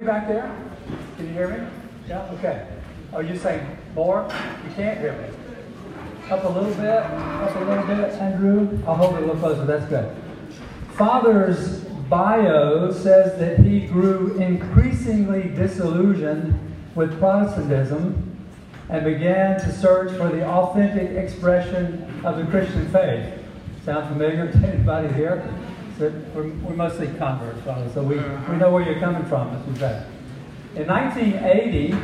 Back there? Can you hear me? Yeah? Okay. Are you saying more? You can't hear me. Up a little bit, Andrew. I'll hold it a little closer. That's good. Father's bio says that he grew increasingly disillusioned with Protestantism and began to search for the authentic expression of the Christian faith. Sound familiar to anybody here? So we're mostly converts, probably, so we know where you're coming from, as we said. In 1980,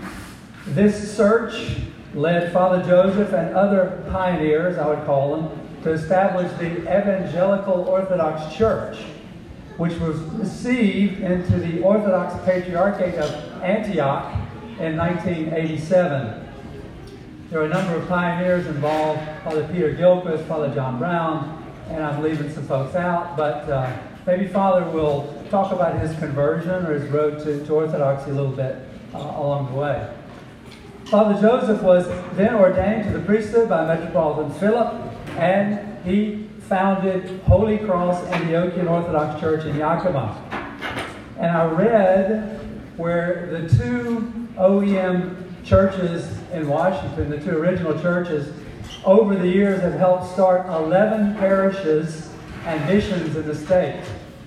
this search led Father Joseph and other pioneers, I would call them, to establish the Evangelical Orthodox Church, which was received into the Orthodox Patriarchate of Antioch in 1987. There were a number of pioneers involved: Father Peter Gilchrist, Father John Brown, and I'm leaving some folks out, but maybe Father will talk about his conversion or his road to Orthodoxy a little bit along the way. Father Joseph was then ordained to the priesthood by Metropolitan Philip, and he founded Holy Cross Antiochian Orthodox Church in Yakima. And I read where the two OEM churches in Washington, the two original churches, over the years have helped start 11 parishes and missions in the state.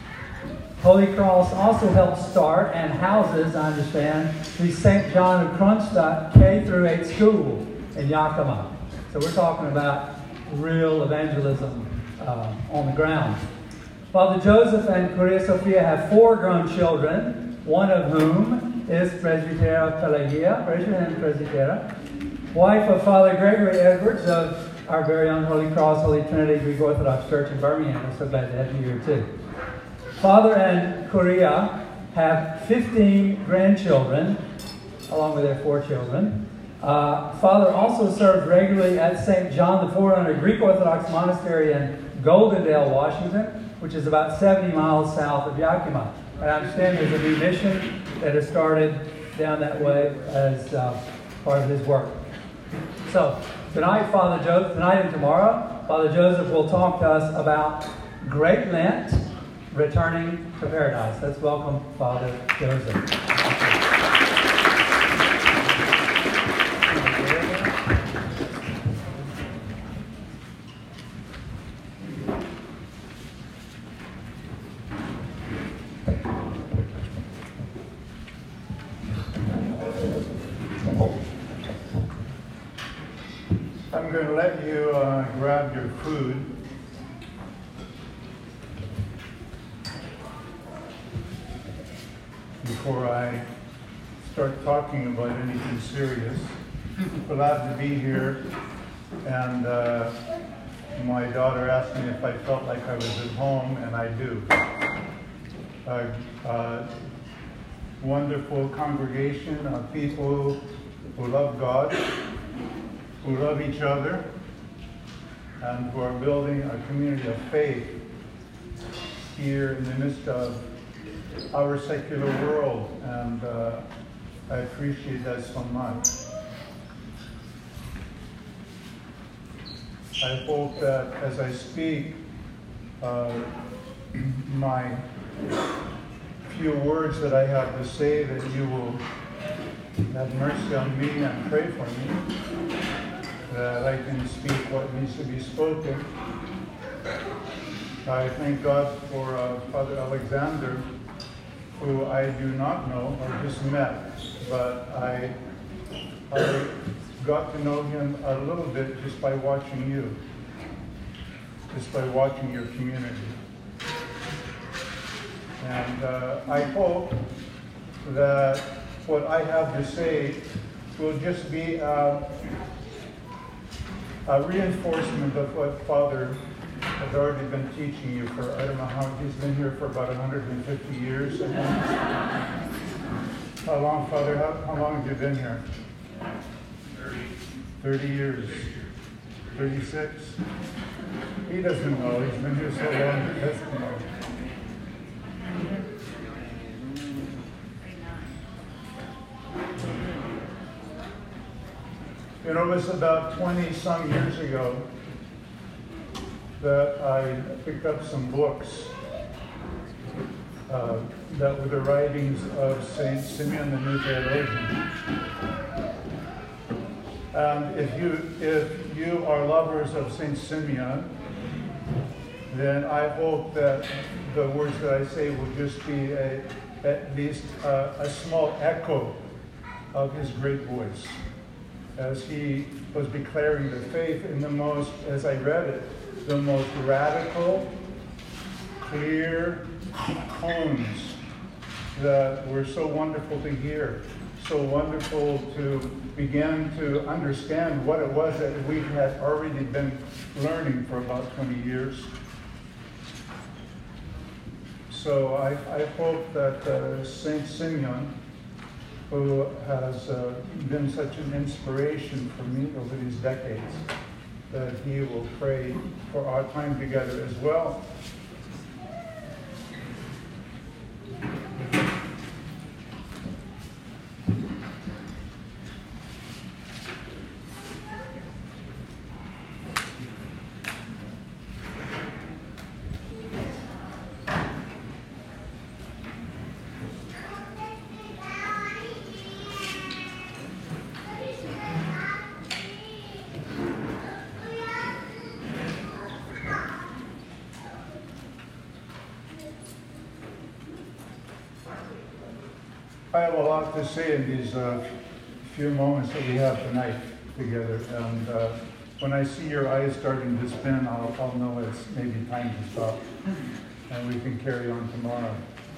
Holy Cross also helps start and houses, I understand, the St. John of Kronstadt K-8 school in Yakima. So we're talking about real evangelism on the ground. Father Joseph and Curia Sophia have 4 grown children, one of whom is Presbytera Pelagia, Presbytera, wife of Father Gregory Edwards of our very own Holy Cross, Holy Trinity Greek Orthodox Church in Birmingham. We're so glad to have you here too. Father and Curia have 15 grandchildren, along with their 4 children. Father also served regularly at St. John the Forerunner Greek Orthodox Monastery in Goldendale, Washington, which is about 70 miles south of Yakima. And I understand there's a new mission that has started down that way as part of his work. So tonight and tomorrow, Father Joseph will talk to us about Great Lent, returning to paradise. Let's welcome Father Joseph. I'm going to let you grab your food. Before I start talking about anything serious. Glad to be here, and my daughter asked me if I felt like I was at home, and I do. Wonderful congregation of people who love God, who love each other, and who are building a community of faith here in the midst of our secular world, and I appreciate that so much. I hope that as I speak, my few words that I have to say, that you will have mercy on me and pray for me, that I can speak what needs to be spoken. I thank God for Father Alexander, who I do not know or just met, but I got to know him a little bit just by watching you, just by watching your community. And I hope that what I have to say will just be a reinforcement of what Father has already been teaching you for, I don't know how, he's been here for about 150 years. How long, Father, how long have you been here? 30 years. 36? He doesn't know, he's been here so long, he doesn't know. You know, it was about 20-some years ago that I picked up some books that were the writings of Saint Simeon the New Theologian. And if you are lovers of Saint Simeon, then I hope that the words that I say will just be at least a small echo of his great voice as he was declaring the faith in the most, as I read it, the most radical, clear tones that were so wonderful to hear, so wonderful to begin to understand what it was that we had already been learning for about 20 years. So I hope that Saint Simeon, who has been such an inspiration for me over these decades, that he will pray for our time together as well. I have a lot to say in these few moments that we have tonight together, and when I see your eyes starting to spin, I'll know it's maybe time to stop, and we can carry on tomorrow.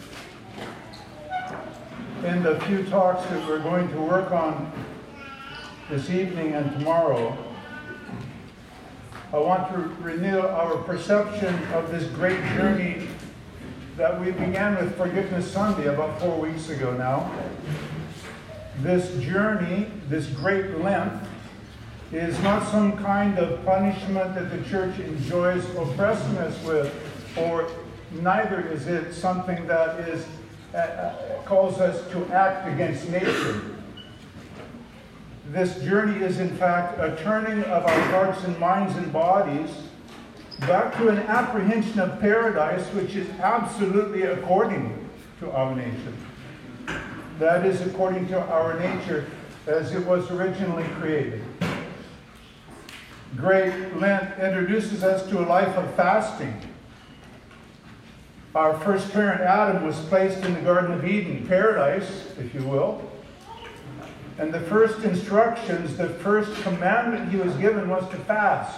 In the few talks that we're going to work on this evening and tomorrow, I want to renew our perception of this great journey that we began with Forgiveness Sunday about 4 weeks ago now. This journey, this great Lent, is not some kind of punishment that the church enjoys oppressing us with, or neither is it something that is calls us to act against nature. This journey is in fact a turning of our hearts and minds and bodies back to an apprehension of paradise which is absolutely according to our nature. That is, according to our nature as it was originally created. Great Lent introduces us to a life of fasting. Our first parent, Adam, was placed in the Garden of Eden, paradise, if you will. And the first instructions, the first commandment he was given was to fast.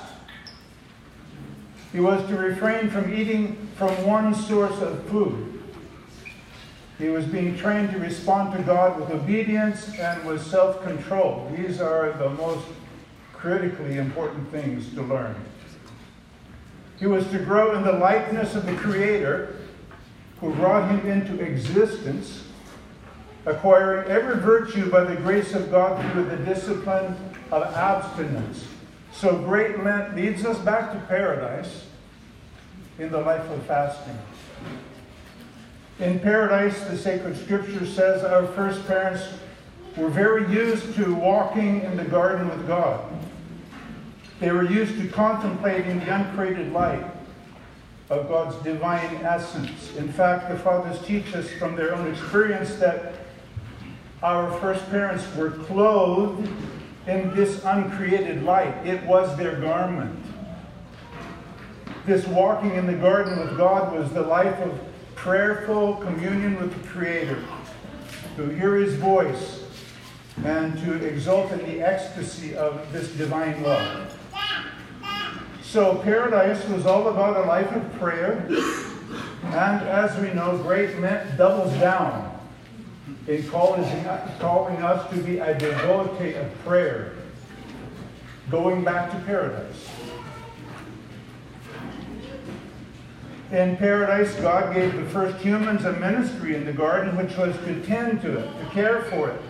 He was to refrain from eating from one source of food. He was being trained to respond to God with obedience and with self-control. These are the most critically important things to learn. He was to grow in the likeness of the Creator who brought him into existence, acquiring every virtue by the grace of God through the discipline of abstinence. So Great Lent leads us back to paradise in the life of fasting. In paradise, the sacred scripture says our first parents were very used to walking in the garden with God. They were used to contemplating the uncreated light of God's divine essence. In fact, the fathers teach us from their own experience that our first parents were clothed in this uncreated light. It was their garment. This walking in the garden with God was the life of prayerful communion with the Creator, to hear His voice and to exult in the ecstasy of this divine love. So paradise was all about a life of prayer, and as we know, Great Lent doubles down in calling us to be a devotee of prayer, going back to paradise. In paradise, God gave the first humans a ministry in the garden, which was to tend to it, to care for it,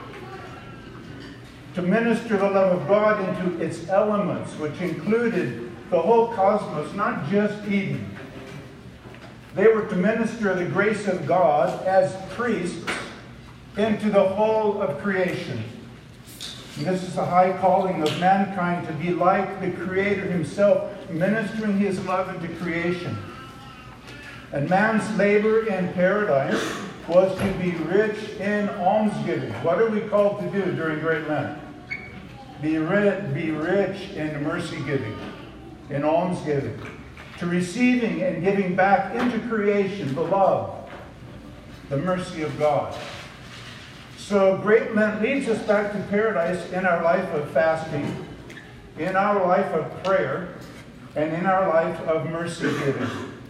to minister the love of God into its elements, which included the whole cosmos, not just Eden. They were to minister the grace of God as priests into the whole of creation. And this is a high calling of mankind, to be like the Creator Himself, ministering His love into creation. And man's labor in paradise was to be rich in almsgiving. What are we called to do during Great Lent? Be rich in mercy giving, in almsgiving, to receiving and giving back into creation the love, the mercy of God. So Great Lent leads us back to paradise in our life of fasting, in our life of prayer, and in our life of mercy giving.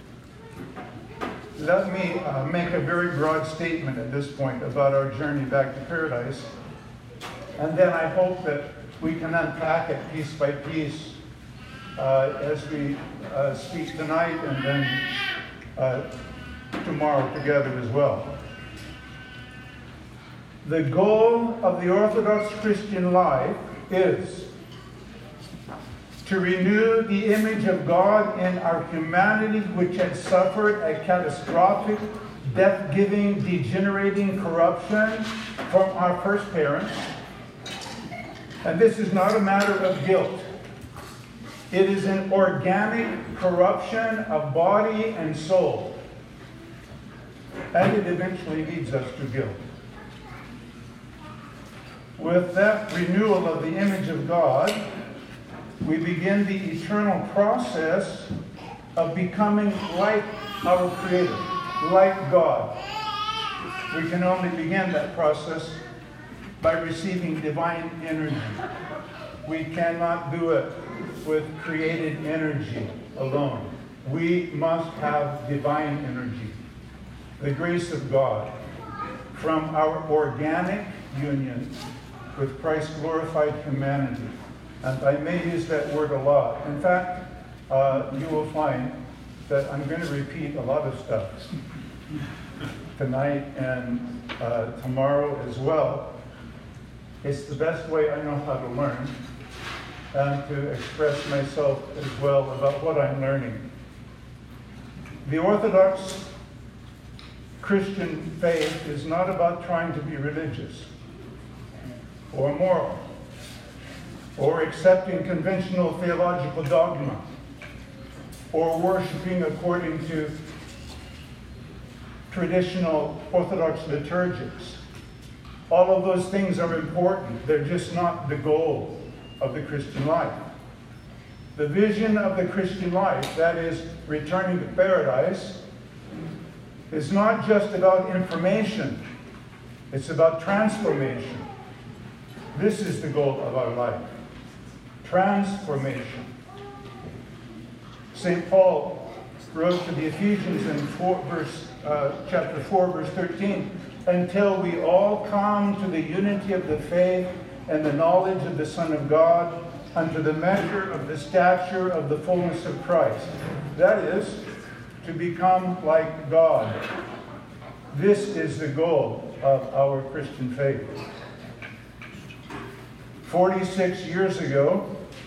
Let me make a very broad statement at this point about our journey back to paradise. And then I hope that we can unpack it piece by piece as we speak tonight and then tomorrow together as well. The goal of the Orthodox Christian life is to renew the image of God in our humanity, which had suffered a catastrophic, death-giving, degenerating corruption from our first parents. And this is not a matter of guilt. It is an organic corruption of body and soul. And it eventually leads us to guilt. With that renewal of the image of God, we begin the eternal process of becoming like our Creator, like God. We can only begin that process by receiving divine energy. We cannot do it with created energy alone. We must have divine energy, the grace of God, from our organic union with Christ's glorified humanity. And I may use that word a lot. In fact, you will find that I'm going to repeat a lot of stuff tonight and tomorrow as well. It's the best way I know how to learn and to express myself as well about what I'm learning. The Orthodox Christian faith is not about trying to be religious or moral, or accepting conventional theological dogma, or worshiping according to traditional Orthodox liturgics. All of those things are important. They're just not the goal of the Christian life. The vision of the Christian life, that is, returning to paradise, is not just about information. It's about transformation. This is the goal of our life. Transformation. St. Paul wrote to the Ephesians in chapter 4, verse 13, until we all come to the unity of the faith and the knowledge of the Son of God, unto the measure of the stature of the fullness of Christ. That is, to become like God. This is the goal of our Christian faith. 46 years ago,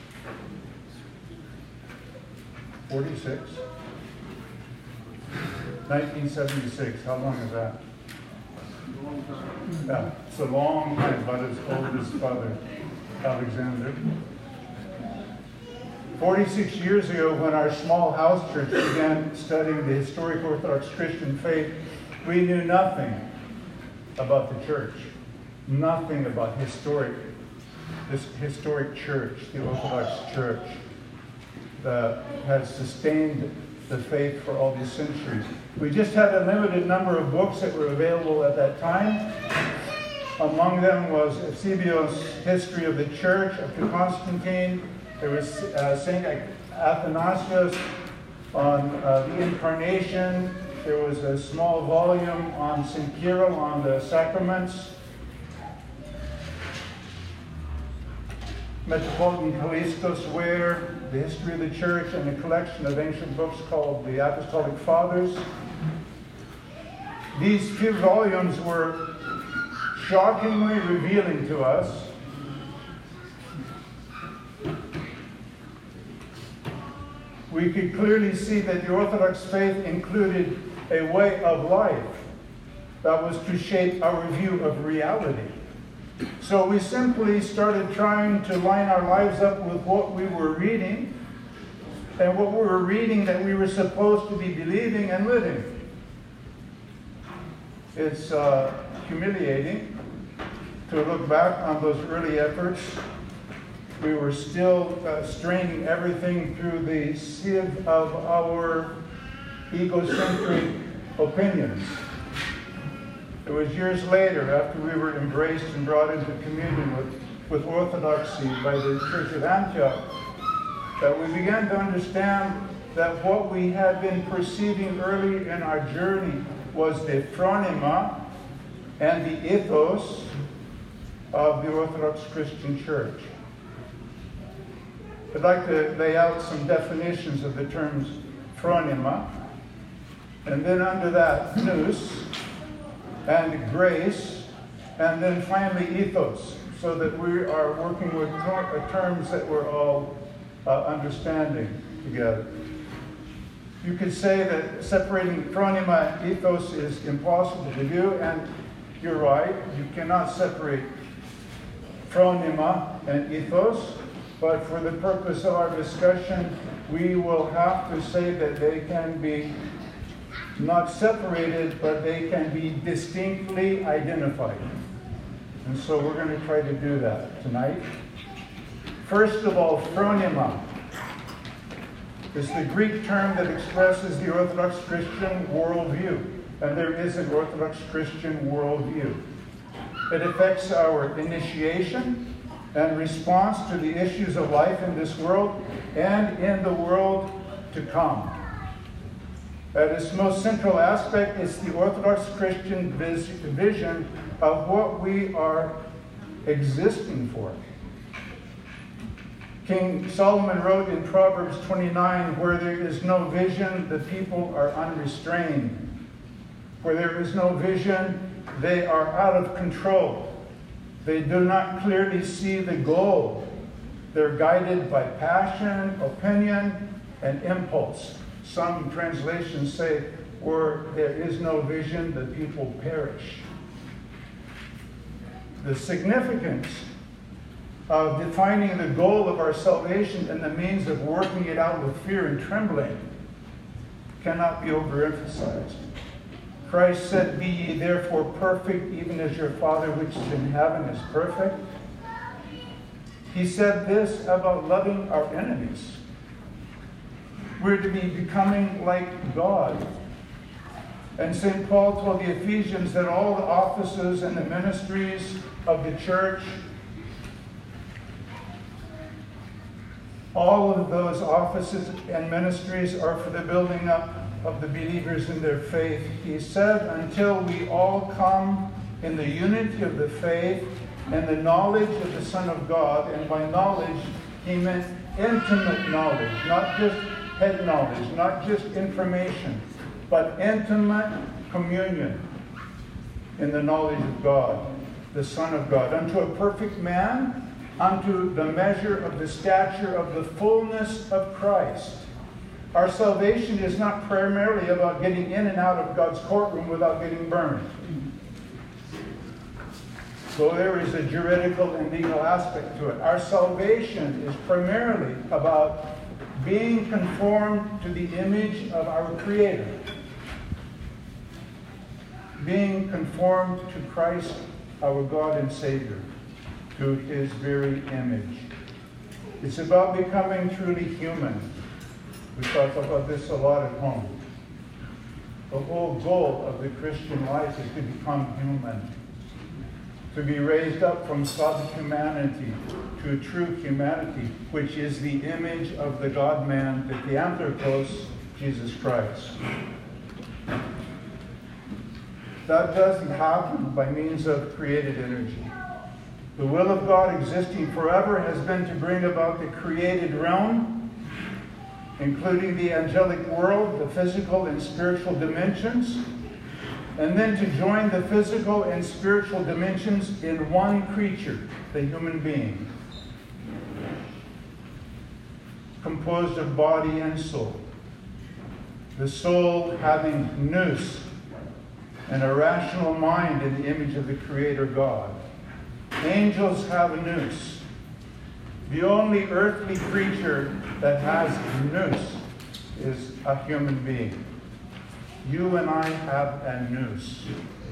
1976, how long is that? Yeah, it's a long time, about as old as Father Alexander. 46 years ago, when our small house church began studying the historic Orthodox Christian faith, we knew nothing about the church, nothing about this historic church, the Orthodox Church, that has sustained the faith for all these centuries. We just had a limited number of books that were available at that time. Among them was Eusebius' History of the Church up to Constantine. There was St. Athanasius on the Incarnation. There was a small volume on St. Cyril on the sacraments. Metropolitan Callistus Ware, the History of the Church, and a collection of ancient books called the Apostolic Fathers. These few volumes were shockingly revealing to us we could clearly see that the Orthodox faith included a way of life that was to shape our view of reality. So we simply started trying to line our lives up with what we were reading and what we were reading that we were supposed to be believing and living. It's humiliating to look back on those early efforts. We were still straining everything through the sieve of our egocentric opinions. It was years later, after we were embraced and brought into communion with Orthodoxy by the Church of Antioch, that we began to understand that what we had been perceiving early in our journey was the phronema and the ethos of the Orthodox Christian Church. I'd like to lay out some definitions of the terms phronema, and then under that, nous, and grace, and then finally ethos, so that we are working with terms that we're all understanding together. You could say that separating phronema and ethos is impossible to do, and you're right. You cannot separate phronema and ethos, but for the purpose of our discussion, we will have to say that they can be not separated, but they can be distinctly identified. And so we're going to try to do that tonight. First of all, phronema is the Greek term that expresses the Orthodox Christian worldview. And there is an Orthodox Christian worldview. It affects our initiation and response to the issues of life in this world and in the world to come. At its most central aspect is the Orthodox Christian vision of what we are existing for. King Solomon wrote in Proverbs 29, where there is no vision, the people are unrestrained. Where there is no vision, they are out of control. They do not clearly see the goal. They're guided by passion, opinion, and impulse. Some translations say, where there is no vision, the people perish. The significance of defining the goal of our salvation and the means of working it out with fear and trembling cannot be overemphasized. Christ said, "Be ye therefore perfect, even as your Father which is in heaven is perfect." He said this about loving our enemies. We're to be becoming like God. And St. Paul told the Ephesians that all the offices and the ministries of the church, all of those offices and ministries are for the building up of the believers in their faith. He said, until we all come in the unity of the faith and the knowledge of the Son of God. And by knowledge, he meant intimate knowledge, not just head knowledge, not just information, but intimate communion in the knowledge of God, the Son of God, unto a perfect man, unto the measure of the stature of the fullness of Christ. Our salvation is not primarily about getting in and out of God's courtroom without getting burned. So there is a juridical and legal aspect to it. Our salvation is primarily about being conformed to the image of our Creator. Being conformed to Christ, our God and Savior, to His very image. It's about becoming truly human. We talk about this a lot at home. The whole goal of the Christian life is to become human. To be raised up from subhumanity to a true humanity, which is the image of the God-man, the Theanthropos, Jesus Christ. That doesn't happen by means of created energy. The will of God existing forever has been to bring about the created realm, including the angelic world, the physical and spiritual dimensions, and then to join the physical and spiritual dimensions in one creature, the human being, composed of body and soul. The soul having nous, and a rational mind in the image of the Creator God. Angels have a nous. The only earthly creature that has nous is a human being. You and I have a nous.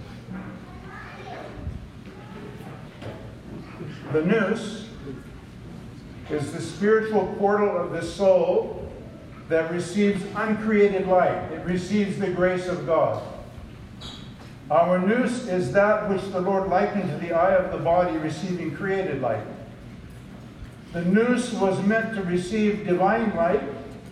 The nous is the spiritual portal of the soul that receives uncreated light. It receives the grace of God. Our nous is that which the Lord likened to the eye of the body receiving created light. The nous was meant to receive divine light,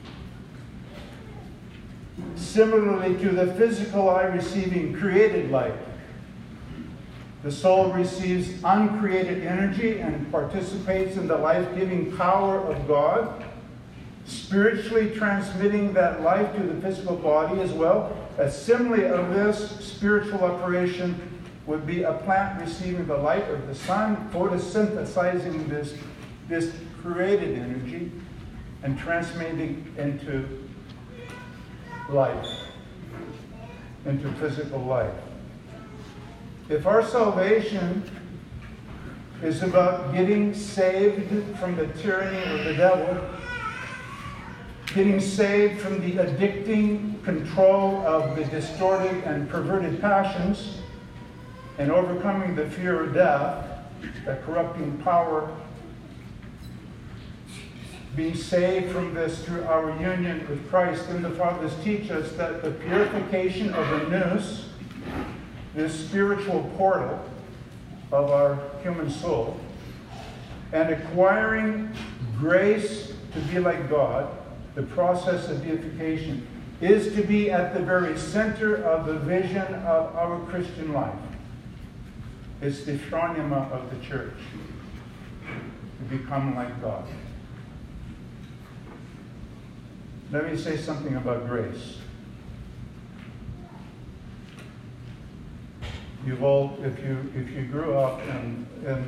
similarly to the physical eye receiving created light. The soul receives uncreated energy and participates in the life-giving power of God, spiritually transmitting that life to the physical body as well. A simile of this spiritual operation would be a plant receiving the light of the sun, photosynthesizing this created energy and transmitting into life, into physical life. If our salvation is about getting saved from the tyranny of the devil, getting saved from the addicting control of the distorted and perverted passions, and overcoming the fear of death, the corrupting power, being saved from this through our union with Christ, then the Fathers teach us that the purification of the nous, this spiritual portal of our human soul, and acquiring grace to be like God, the process of deification, is to be at the very center of the vision of our Christian life. It's the phronema of the church, to become like God. Let me say something about grace. You've all, if you grew up in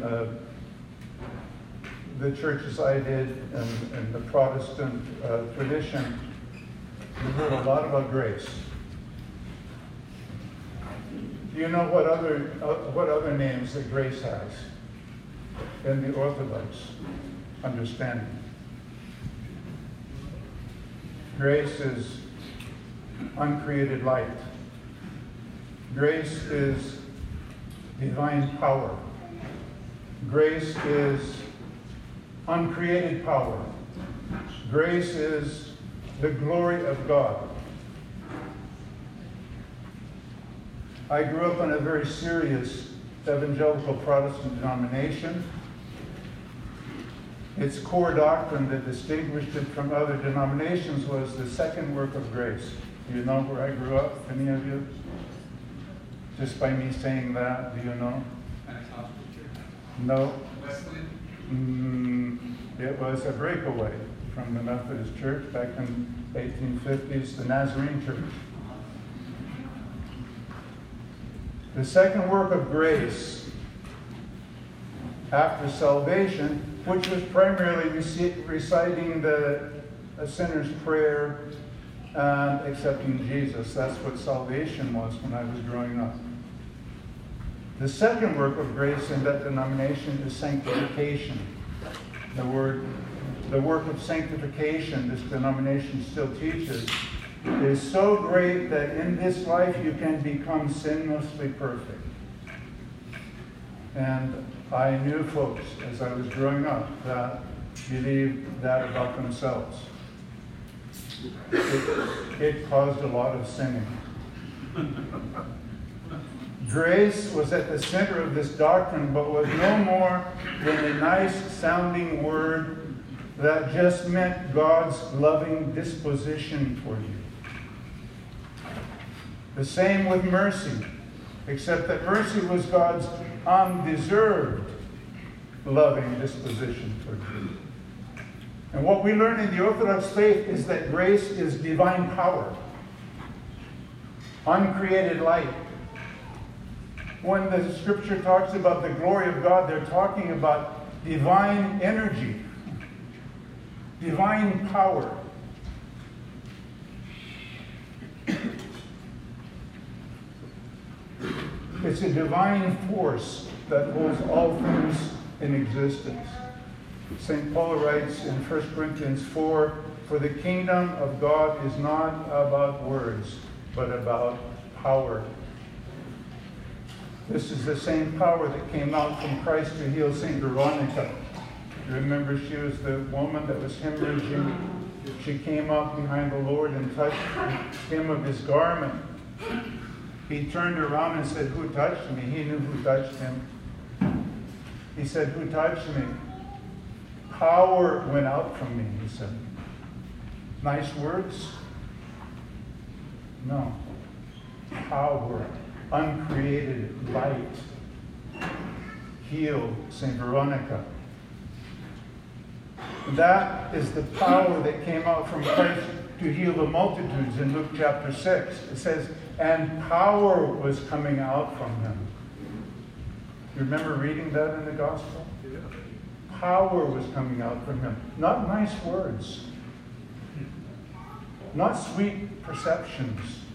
the churches I did and the Protestant tradition, you heard a lot about grace. Do you know what other names that grace has in the Orthodox understanding? Grace is uncreated light. Grace is divine power. Grace is uncreated power. Grace is the glory of God. I grew up in a very serious evangelical Protestant denomination. Its core doctrine that distinguished it from other denominations was the second work of grace. Do you know where I grew up, any of you? Just by me saying that, do you know? No. It was a breakaway from the Methodist Church back in 1850s, the Nazarene Church. The second work of grace after salvation, which was primarily reciting a sinner's prayer and accepting Jesus. That's what salvation was when I was growing up. The second work of grace in that denomination is sanctification. The work of sanctification this denomination still teaches is so great that in this life you can become sinlessly perfect. And I knew folks as I was growing up that believed that about themselves. It caused a lot of sinning. Grace was at the center of this doctrine, but was no more than a nice sounding word that just meant God's loving disposition for you. The same with mercy, except that mercy was God's undeserved loving disposition for you. And what we learn in the Orthodox faith is that grace is divine power, uncreated light. When the scripture talks about the glory of God, they're talking about divine energy, divine power. It's a divine force that holds all things in existence. St. Paul writes in 1 Corinthians 4, "For the kingdom of God is not about words, but about power." This is the same power that came out from Christ to heal St. Veronica. You remember she was the woman that was hemorrhaging. She came up behind the Lord and touched the hem of his garment. He turned around and said, "Who touched me?" He knew who touched him. He said, "Who touched me?" Power went out from me, he said. Nice words? No. Power, uncreated light, healed St. Veronica. That is the power that came out from Christ to heal the multitudes in Luke chapter 6. It says, and power was coming out from him. You remember reading that in the gospel? Yeah. Power was coming out from him. Not nice words. Not sweet perceptions.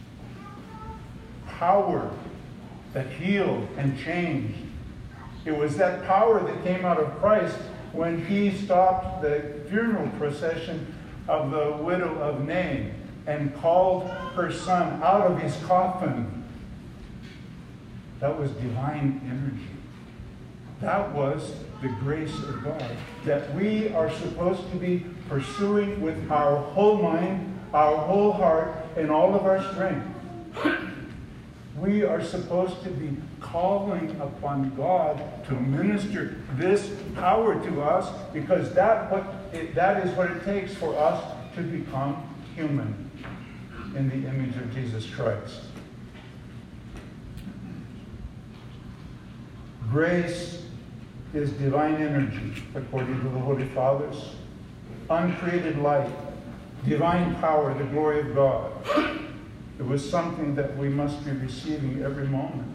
Power that healed and changed. It was that power that came out of Christ when he stopped the funeral procession of the widow of Nain and called her son out of his coffin. That was divine energy. That was the grace of God that we are supposed to be pursuing with our whole mind, our whole heart, and all of our strength. We are supposed to be calling upon God to minister this power to us, because that is what it takes for us to become human in the image of Jesus Christ. Grace is divine energy, according to the Holy Fathers. Uncreated light, divine power, the glory of God. It was something that we must be receiving every moment.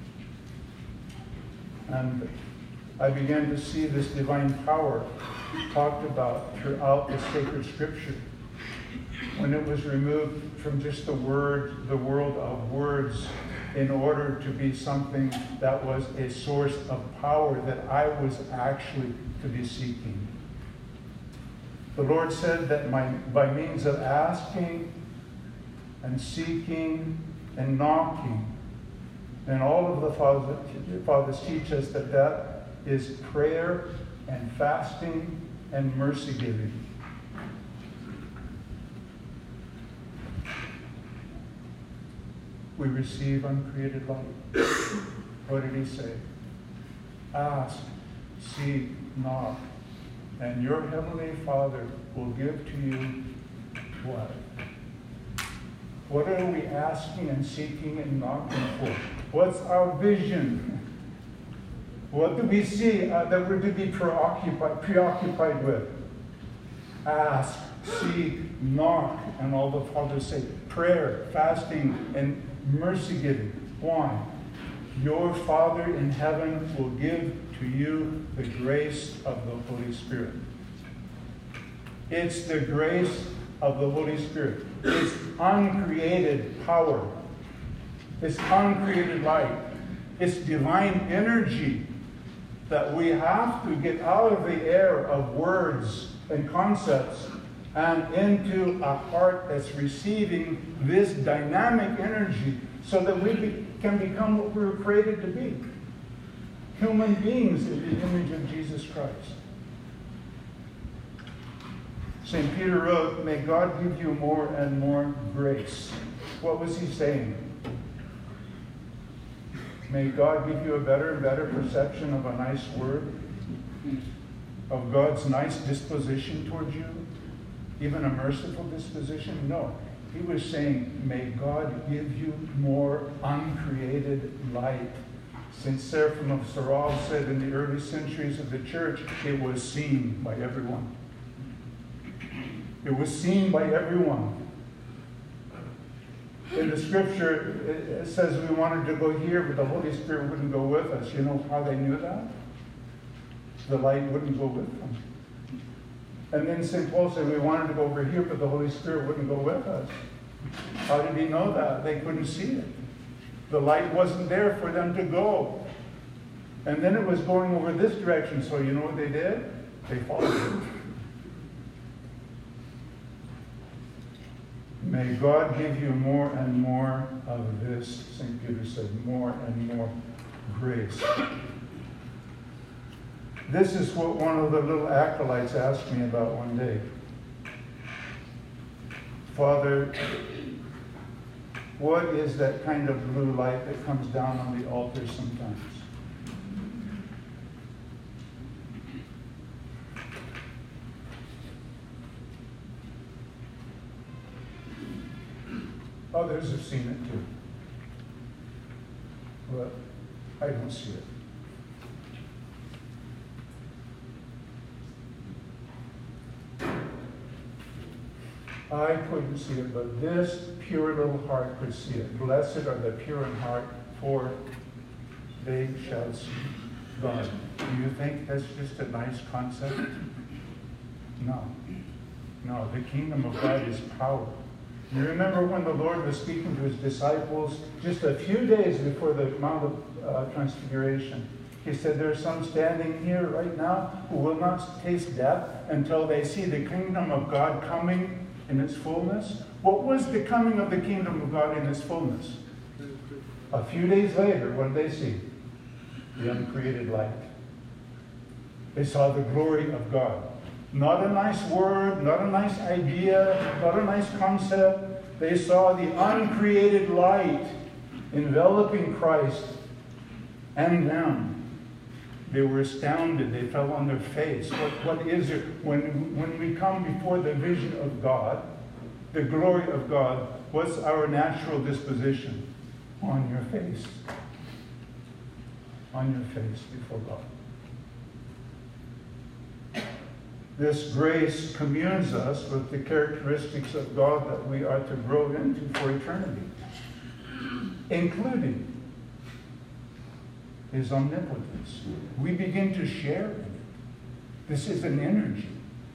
And I began to see this divine power talked about throughout the sacred scripture. When it was removed from just the world of words, in order to be something that was a source of power that I was actually to be seeking. The Lord said that by means of asking and seeking and knocking, and all of the fathers teach us that is prayer and fasting and mercy giving. We receive uncreated light. What did he say? Ask, seek, knock, and your heavenly Father will give to you what? What are we asking and seeking and knocking for? What's our vision? What do we see that we're to be preoccupied with? Ask, seek, knock, and all the fathers say prayer, fasting, and mercy giving. Why? Your Father in heaven will give to you the grace of the Holy Spirit. It's the grace of the Holy Spirit. It's uncreated power. It's uncreated light. It's divine energy that we have to get out of the air of words and concepts and into a heart that's receiving this dynamic energy so that we can become what we were created to be. Human beings in the image of Jesus Christ. St. Peter wrote, may God give you more and more grace. What was he saying? May God give you a better and better perception of a nice word, of God's nice disposition towards you, even a merciful disposition? No. He was saying, may God give you more uncreated light. St. Seraphim of Sarov said in the early centuries of the church, it was seen by everyone. It was seen by everyone. In the scripture, it says we wanted to go here, but the Holy Spirit wouldn't go with us. You know how they knew that? The light wouldn't go with them. And then St. Paul said we wanted to go over here, but the Holy Spirit wouldn't go with us. How did he know that? They couldn't see it. The light wasn't there for them to go. And then it was going over this direction. So you know what they did? They followed it. May God give you more and more of this, St. Peter said, more and more grace. This is what one of the little acolytes asked me about one day. Father, what is that kind of blue light that comes down on the altar sometimes? Others have seen it too, but I don't see it. I couldn't see it, but this pure little heart could see it. Blessed are the pure in heart, for they shall see God. Do you think that's just a nice concept? No. No, the kingdom of God is power. You remember when the Lord was speaking to his disciples just a few days before the Mount of Transfiguration. He said, there are some standing here right now who will not taste death until they see the kingdom of God coming in its fullness. What was the coming of the kingdom of God in its fullness? A few days later, what did they see? The uncreated light. They saw the glory of God. Not a nice word, not a nice idea, not a nice concept. They saw the uncreated light enveloping Christ and them. They were astounded. They fell on their face. What is it? When we come before the vision of God, the glory of God, what's our natural disposition? On your face. On your face before God. This grace communes us with the characteristics of God that we are to grow into for eternity, including his omnipotence. We begin to share in it. This is an energy.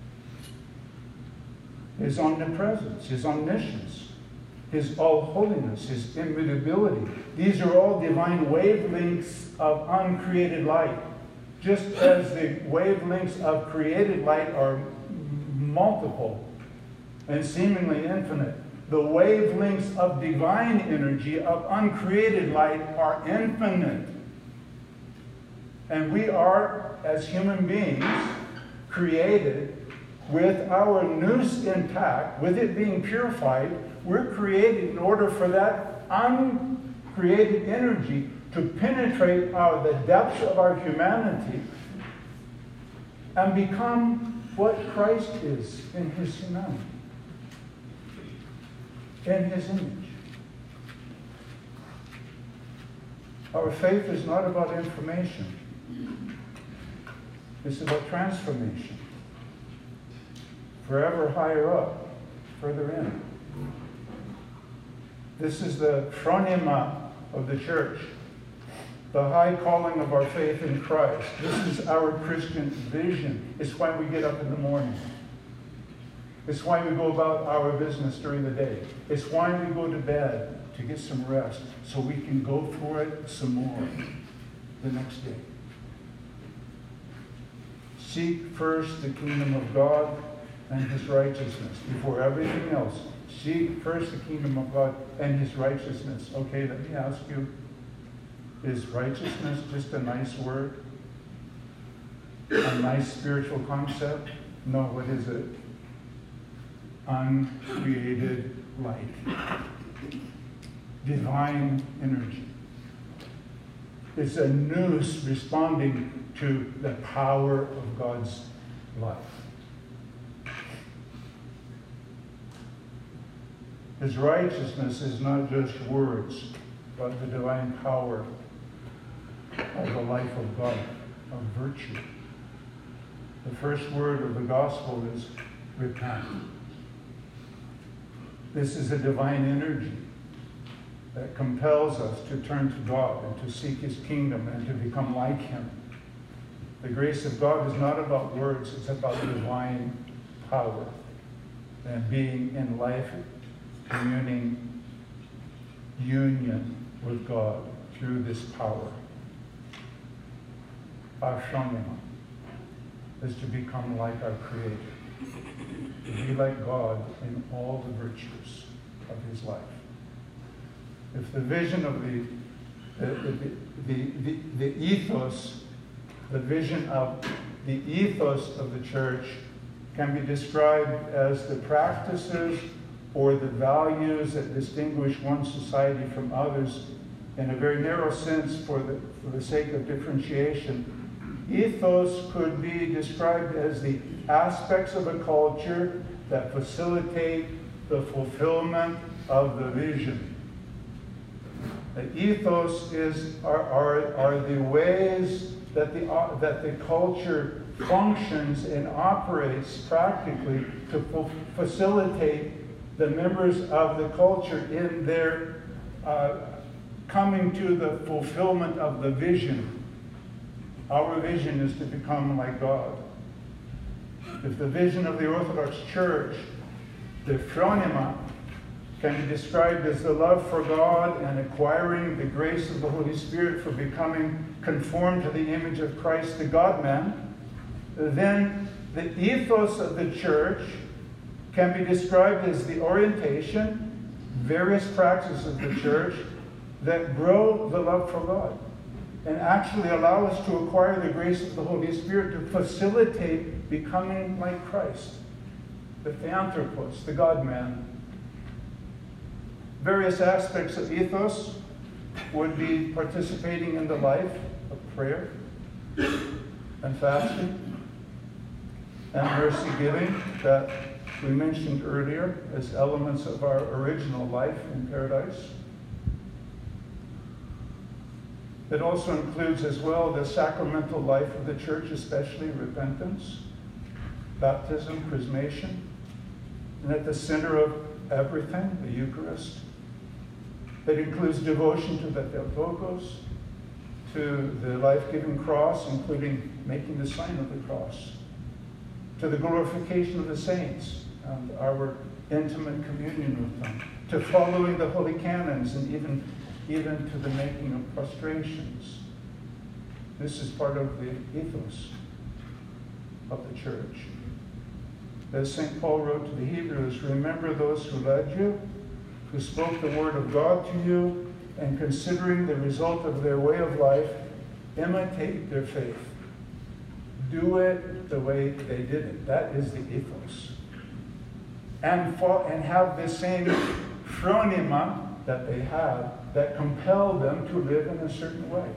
His omnipresence, his omniscience, his all-holiness, his immutability. These are all divine wavelengths of uncreated light. Just as the wavelengths of created light are multiple and seemingly infinite, the wavelengths of divine energy, of uncreated light, are infinite. And we are, as human beings, created with our nous intact, with it being purified. We're created in order for that uncreated energy to penetrate the depths of our humanity and become what Christ is in his humanity, in his image. Our faith is not about information. It's about transformation. Forever higher up, further in. This is the phronema of the church. The high calling of our faith in Christ. This is our Christian vision. It's why we get up in the morning. It's why we go about our business during the day. It's why we go to bed, to get some rest, so we can go through it some more the next day. Seek first the kingdom of God and his righteousness before everything else. Seek first the kingdom of God and his righteousness. Okay, let me ask you, is righteousness just a nice word? A nice spiritual concept? No, what is it? Uncreated light. Divine energy. It's a nous responding to the power of God's life. His righteousness is not just words, but the divine power of the life of God, of virtue. The first word of the gospel is repent. This is a divine energy that compels us to turn to God and to seek his kingdom and to become like him. The grace of God is not about words, it's about divine power and being in life, communing, union with God through this power. Our phronema. is to become like our Creator, to be like God in all the virtues of his life. If the vision of the ethos, the vision of the ethos of the church can be described as the practices or the values that distinguish one society from others in a very narrow sense for the sake of differentiation, ethos could be described as the aspects of a culture that facilitate the fulfillment of the vision. The ethos are the ways that the culture functions and operates practically to facilitate the members of the culture in their coming to the fulfillment of the vision. Our vision is to become like God. If the vision of the Orthodox Church, the phronema, can be described as the love for God and acquiring the grace of the Holy Spirit for becoming conformed to the image of Christ, the God-man, then the ethos of the church can be described as the orientation, various practices of the church that grow the love for God and actually allow us to acquire the grace of the Holy Spirit to facilitate becoming like Christ, the Theanthropos, the God-man. Various aspects of ethos would be participating in the life of prayer and fasting and mercy giving that we mentioned earlier as elements of our original life in paradise. It also includes as well the sacramental life of the church, especially repentance, baptism, chrismation, and at the center of everything, the Eucharist. It includes devotion to the Theotokos, to the life-giving cross, including making the sign of the cross, to the glorification of the saints and our intimate communion with them, to following the holy canons, and even to the making of prostrations. This is part of the ethos of the church. As St. Paul wrote to the Hebrews, remember those who led you, who spoke the word of God to you, and considering the result of their way of life, imitate their faith. Do it the way they did it. That is the ethos. And have the same phronema that they had that compelled them to live in a certain way.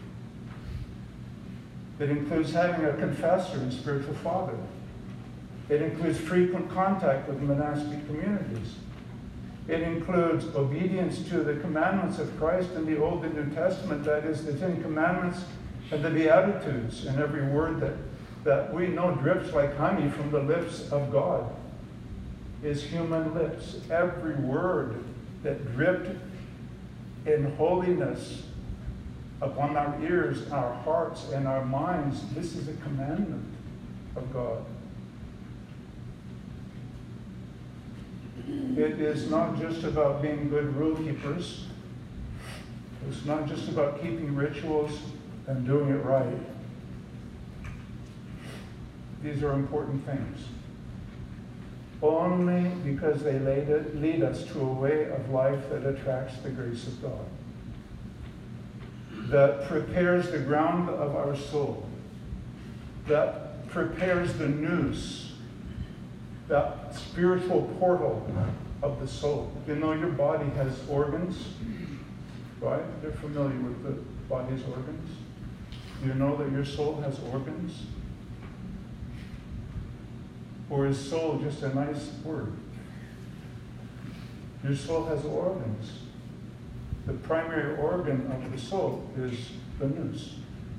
It includes having a confessor and spiritual father. It includes frequent contact with monastic communities. It includes obedience to the commandments of Christ in the Old and New Testament, that is, the Ten Commandments and the Beatitudes, and every word that we know drips like honey from the lips of God is human lips. Every word that dripped in holiness upon our ears, our hearts, and our minds, this is a commandment of God. It is not just about being good rule keepers. It's not just about keeping rituals and doing it right. These are important things. Only because they lead us to a way of life that attracts the grace of God, that prepares the ground of our soul, that prepares the nous, that spiritual portal of the soul. You know, your body has organs, right? You're familiar with the body's organs. You know that your soul has organs? Or is soul just a nice word? Your soul has organs. The primary organ of the soul is the nous,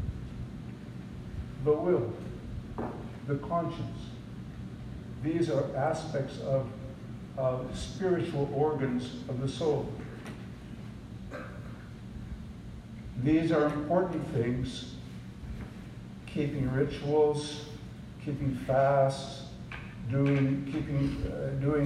the will, the conscience. These are aspects of spiritual organs of the soul. These are important things. Keeping rituals, keeping fasts, doing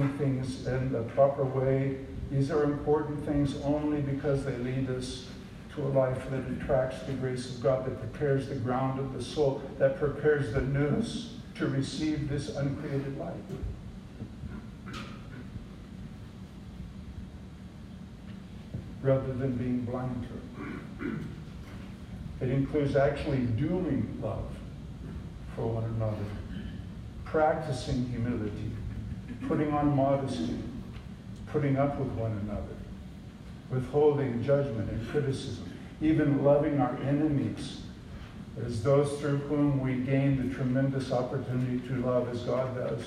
things in the proper way. These are important things only because they lead us to a life that attracts the grace of God, that prepares the ground of the soul, that prepares the nous to receive this uncreated life. Rather than being blind to it. It includes actually doing love for one another, practicing humility, putting on modesty, putting up with one another, withholding judgment and criticism, even loving our enemies as those through whom we gain the tremendous opportunity to love as God does.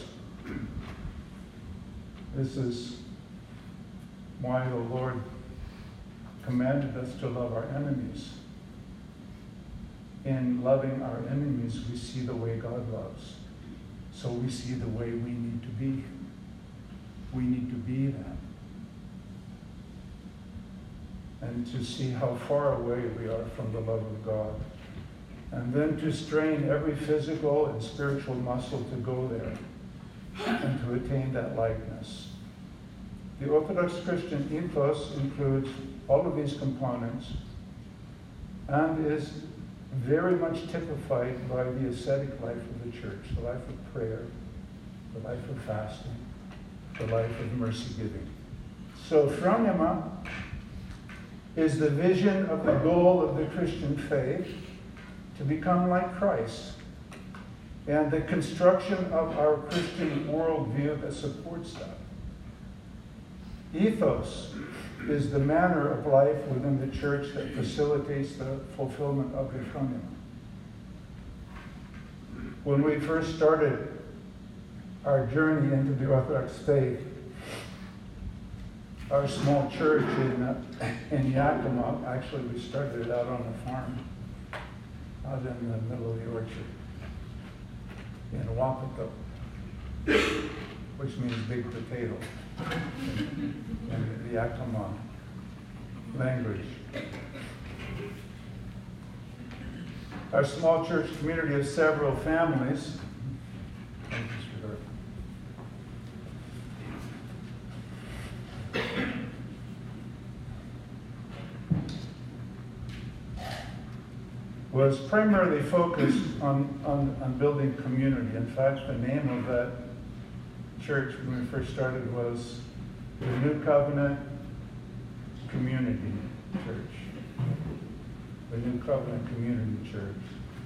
This is why the Lord commanded us to love our enemies. In loving our enemies, we see the way God loves. So we see the way we need to be. We need to be that. And to see how far away we are from the love of God. And then to strain every physical and spiritual muscle to go there and to attain that likeness. The Orthodox Christian ethos includes all of these components and is very much typified by the ascetic life of the church, the life of prayer, the life of fasting, the life of mercy giving. So phronema is the vision of the goal of the Christian faith to become like Christ, and the construction of our Christian worldview that supports that. Ethos is the manner of life within the church that facilitates the fulfillment of the phronema. When we first started our journey into the Orthodox faith, our small church in Yakima, actually we started it out on a farm, out in the middle of the orchard, in Wapato, which means big potato in the Yakima language. Our small church community of several families was primarily focused on building community. In fact, the name of that church when we first started was the New Covenant Community Church. The New Covenant Community Church.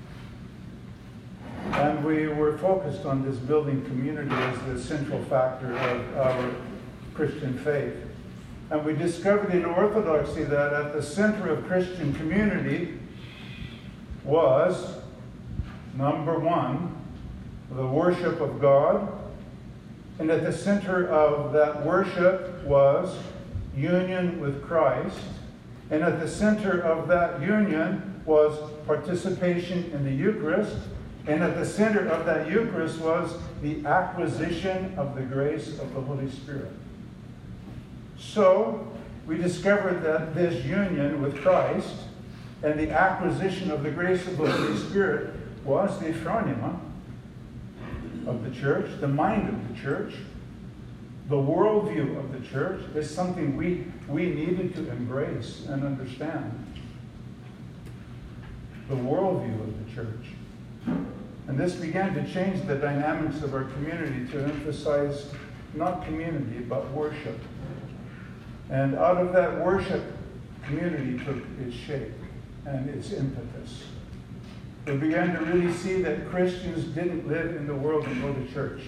And we were focused on this building community as the central factor of our Christian faith. And we discovered in Orthodoxy that at the center of Christian community was, number one, the worship of God. And at the center of that worship was union with Christ. And at the center of that union was participation in the Eucharist. And at the center of that Eucharist was the acquisition of the grace of the Holy Spirit. So we discovered that this union with Christ and the acquisition of the grace of the Holy Spirit was the phronema of the church, the mind of the church, the worldview of the church is something we needed to embrace and understand. The worldview of the church. And this began to change the dynamics of our community to emphasize not community, but worship. And out of that worship, community took its shape and its impetus. We began to really see that Christians didn't live in the world and go to church.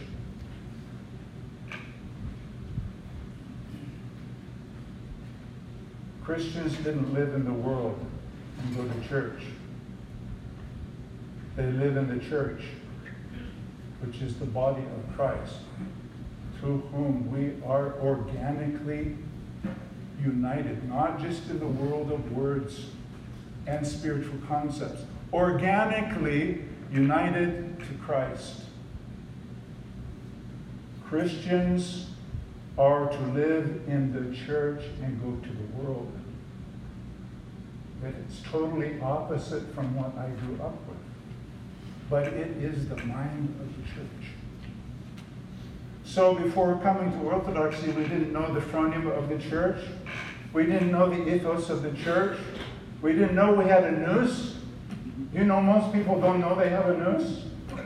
Christians didn't live in the world and go to church. They live in the church, which is the body of Christ, through whom we are organically united, not just in the world of words and spiritual concepts, organically united to Christ. Christians are to live in the church and go to the world. But it's totally opposite from what I grew up with. But it is the mind of the church. So before coming to Orthodoxy, we didn't know the phronema of the church. We didn't know the ethos of the church. We didn't know we had a noose. You know, most people don't know they have a noose.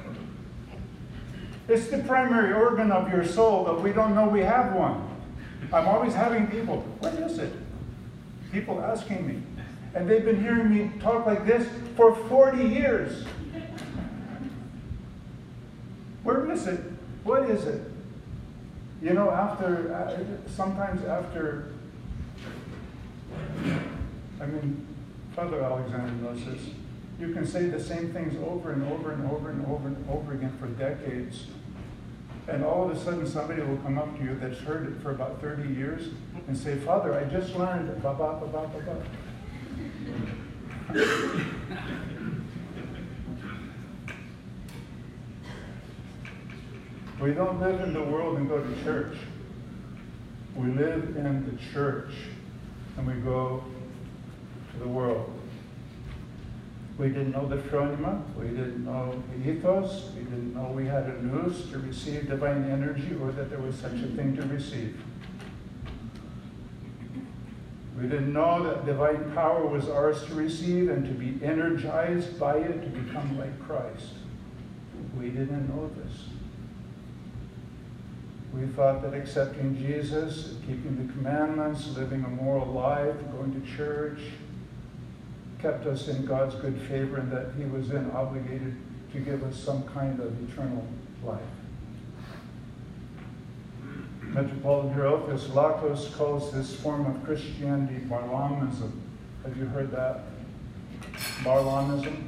It's the primary organ of your soul, but we don't know we have one. I'm always having people, what is it? People asking me. And they've been hearing me talk like this for 40 years. Where is it? What is it? You know, sometimes after, Father Alexander knows this. You can say the same things over and over and over and over and over again for decades. And all of a sudden somebody will come up to you that's heard it for about 30 years and say, Father, I just learned blah, blah, blah, blah, blah. We don't live in the world and go to church. We live in the church and we go to the world. We didn't know the phronema, we didn't know the ethos, we didn't know we had a nous to receive divine energy or that there was such a thing to receive. We didn't know that divine power was ours to receive and to be energized by it to become like Christ. We didn't know this. We thought that accepting Jesus, keeping the commandments, living a moral life, going to church, kept us in God's good favor and that he was then obligated to give us some kind of eternal life. Metropolitan Hierophant Lakos calls this form of Christianity Barlaamism. Have you heard that? Barlaamism?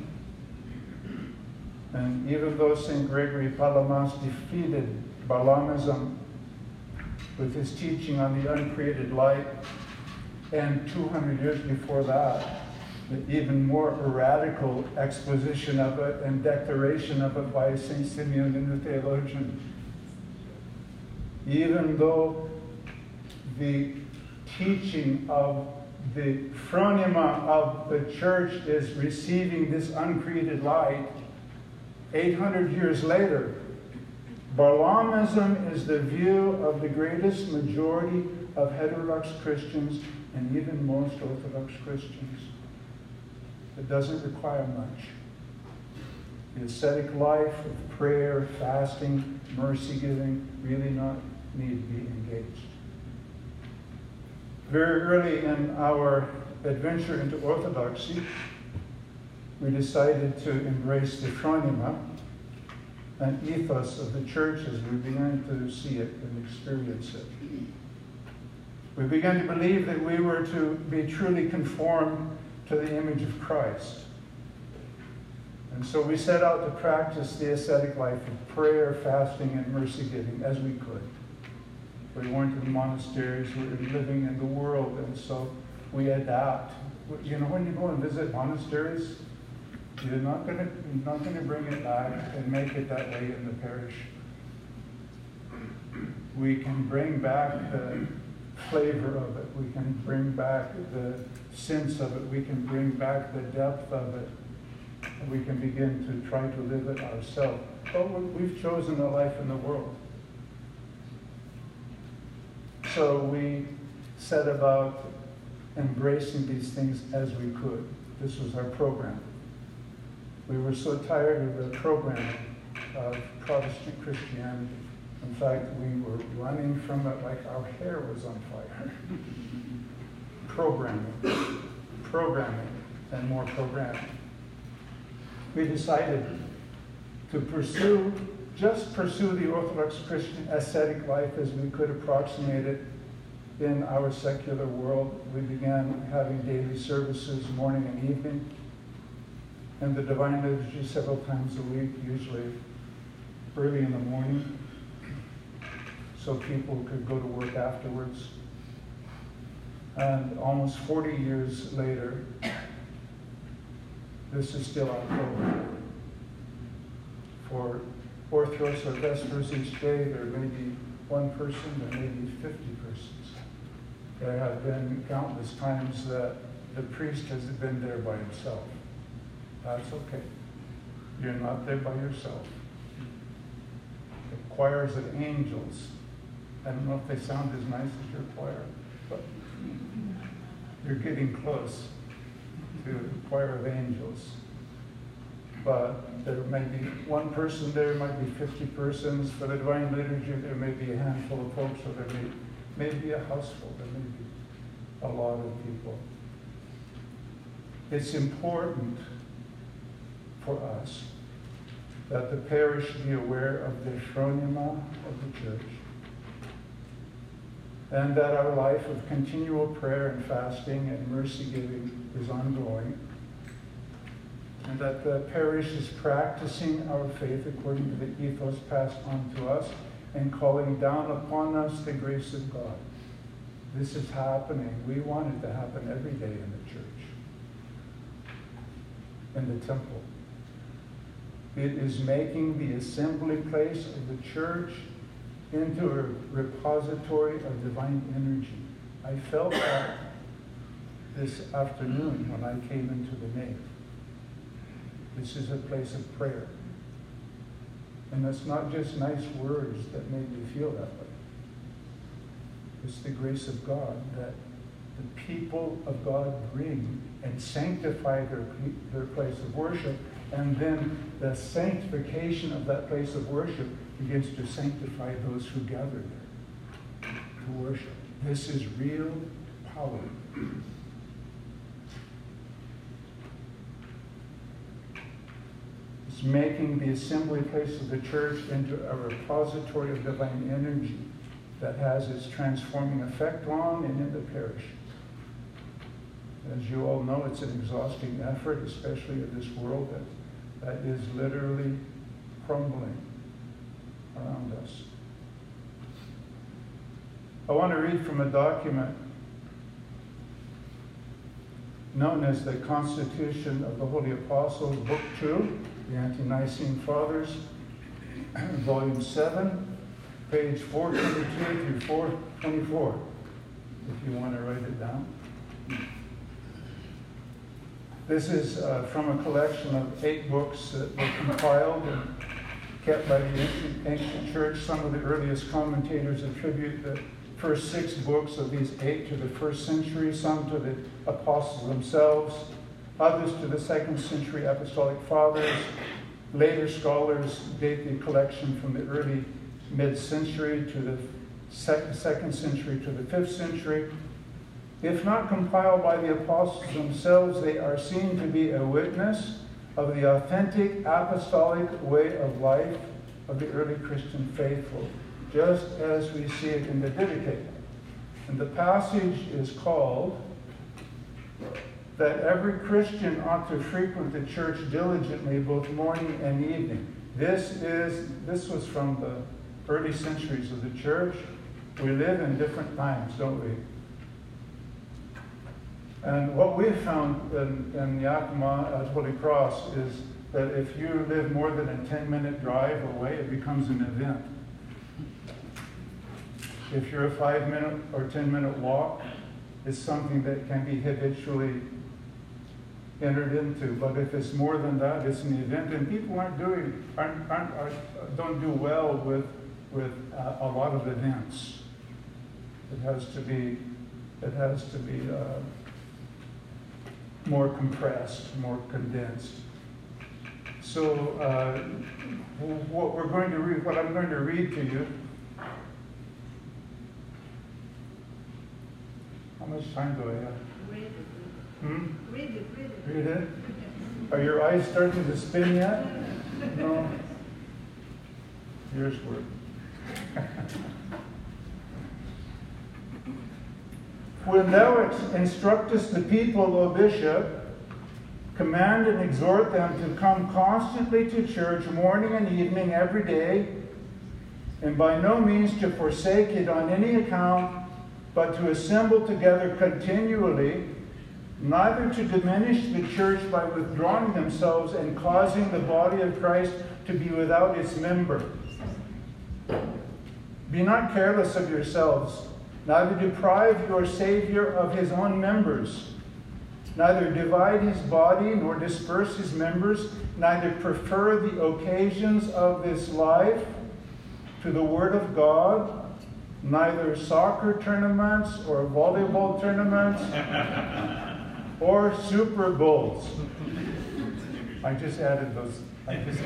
And even though St. Gregory Palamas defeated Barlaamism with his teaching on the uncreated light, and 200 years before that, the even more radical exposition of it and declaration of it by St. Simeon the theologian. Even though the teaching of the phronema of the church is receiving this uncreated light, 800 years later, Barlaamism is the view of the greatest majority of heterodox Christians and even most Orthodox Christians. It doesn't require much. The ascetic life of prayer, fasting, mercy giving really not need to be engaged. Very early in our adventure into Orthodoxy, we decided to embrace the phronema, an ethos of the church as we began to see it and experience it. We began to believe that we were to be truly conformed to the image of Christ. And so we set out to practice the ascetic life of prayer, fasting, and mercy giving as we could. We weren't in monasteries, we were living in the world, and so we adapt. You know, when you go and visit monasteries, you're not going to bring it back and make it that way in the parish. We can bring back the flavor of it. We can bring back the sense of it. We can bring back the depth of it. And we can begin to try to live it ourselves. But we've chosen a life in the world. So we set about embracing these things as we could. This was our program. We were so tired of the programming of Protestant Christianity. In fact, we were running from it like our hair was on fire. Programming, and more programming. We decided to pursue the Orthodox Christian ascetic life as we could approximate it in our secular world. We began having daily services morning and evening, and the Divine Liturgy several times a week, usually early in the morning, so people could go to work afterwards. And almost 40 years later, this is still our program. For Orthros or Vespers each day, there may be one person, there may be 50 persons. There have been countless times that the priest has been there by himself. That's okay. You're not there by yourself. The choirs of angels. I don't know if they sound as nice as your choir, but you're getting close. to choir of angels. But there may be one person there, might be 50 persons. For the divine liturgy, there may be a handful of folks, or there may be a houseful, there may be a lot of people. It's important for us that the parish be aware of the chronima of the church, and that our life of continual prayer and fasting and mercy-giving is ongoing, and that the parish is practicing our faith according to the ethos passed on to us and calling down upon us the grace of God. This is happening. We want it to happen every day in the church, in the temple. It is making the assembly place of the church into a repository of divine energy. I felt that this afternoon when I came into the nave. This is a place of prayer. And it's not just nice words that make you feel that way. It's the grace of God that the people of God bring and sanctify their place of worship. And then the sanctification of that place of worship begins to sanctify those who gather there to worship. This is real power. It's making the assembly place of the church into a repository of divine energy that has its transforming effect on and in the parish. As you all know, it's an exhausting effort, especially in this world that is literally crumbling around us. I want to read from a document known as the Constitution of the Holy Apostles, Book 2, the Ante-Nicene Fathers, Volume 7, page 422 through 424, if you want to write it down. This is from a collection of 8 books that were compiled and kept by the ancient church. Some of the earliest commentators attribute the first 6 books of these 8 to the 1st century, some to the apostles themselves, others to the 2nd century apostolic fathers. Later scholars date the collection from the early mid-century to the 2nd century to the 5th century. If not compiled by the apostles themselves, they are seen to be a witness of the authentic apostolic way of life of the early Christian faithful, just as we see it in the Didache. And the passage is called that every Christian ought to frequent the church diligently both morning and evening. This was from the early centuries of the church. We live in different times, don't we? And what we've found in Yakima at Holy Cross is that if you live more than a 10-minute drive away, it becomes an event. If you're a 5-minute or 10-minute walk, it's something that can be habitually entered into. But if it's more than that, it's an event, and people don't do well with a lot of events. It has to be more compressed, more condensed. So what I'm going to read to you. How much time do I have? Read it. Read it. Read it? Are your eyes starting to spin yet? No? Yours were. When thou instructest the people, O bishop, command and exhort them to come constantly to church morning and evening every day, and by no means to forsake it on any account, but to assemble together continually, neither to diminish the church by withdrawing themselves and causing the body of Christ to be without its member. Be not careless of yourselves, neither deprive your Savior of his own members, neither divide his body, nor disperse his members, neither prefer the occasions of this life to the Word of God, neither soccer tournaments or volleyball tournaments, or Super Bowls. I just added those. things.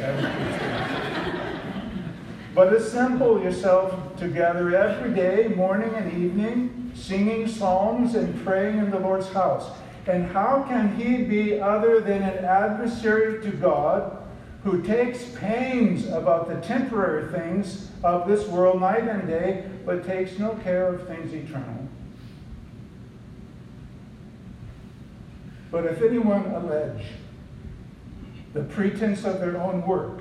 But assemble yourself together every day, morning and evening, singing psalms and praying in the Lord's house. And how can he be other than an adversary to God, who takes pains about the temporary things of this world night and day, but takes no care of things eternal? But if anyone allege the pretense of their own work,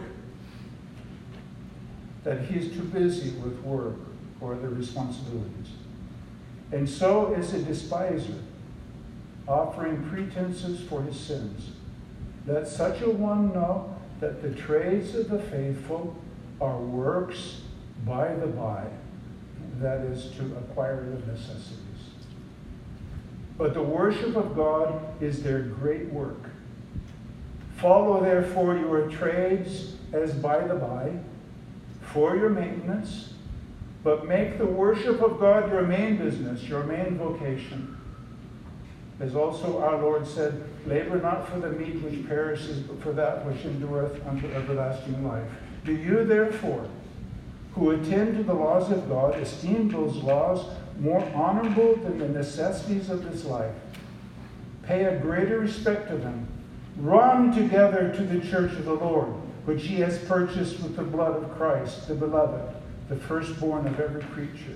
that he is too busy with work or other responsibilities, and so is a despiser, offering pretenses for his sins, let such a one know that the trades of the faithful are works by the by, that is, to acquire the necessities. But the worship of God is their great work. Follow therefore your trades as by the by, for your maintenance, but make the worship of God your main business, your main vocation. As also our Lord said, labor not for the meat which perishes, but for that which endureth unto everlasting life. Do you therefore, who attend to the laws of God, esteem those laws more honorable than the necessities of this life? Pay a greater respect to them. Run together to the church of the Lord, which he has purchased with the blood of Christ, the beloved, the firstborn of every creature.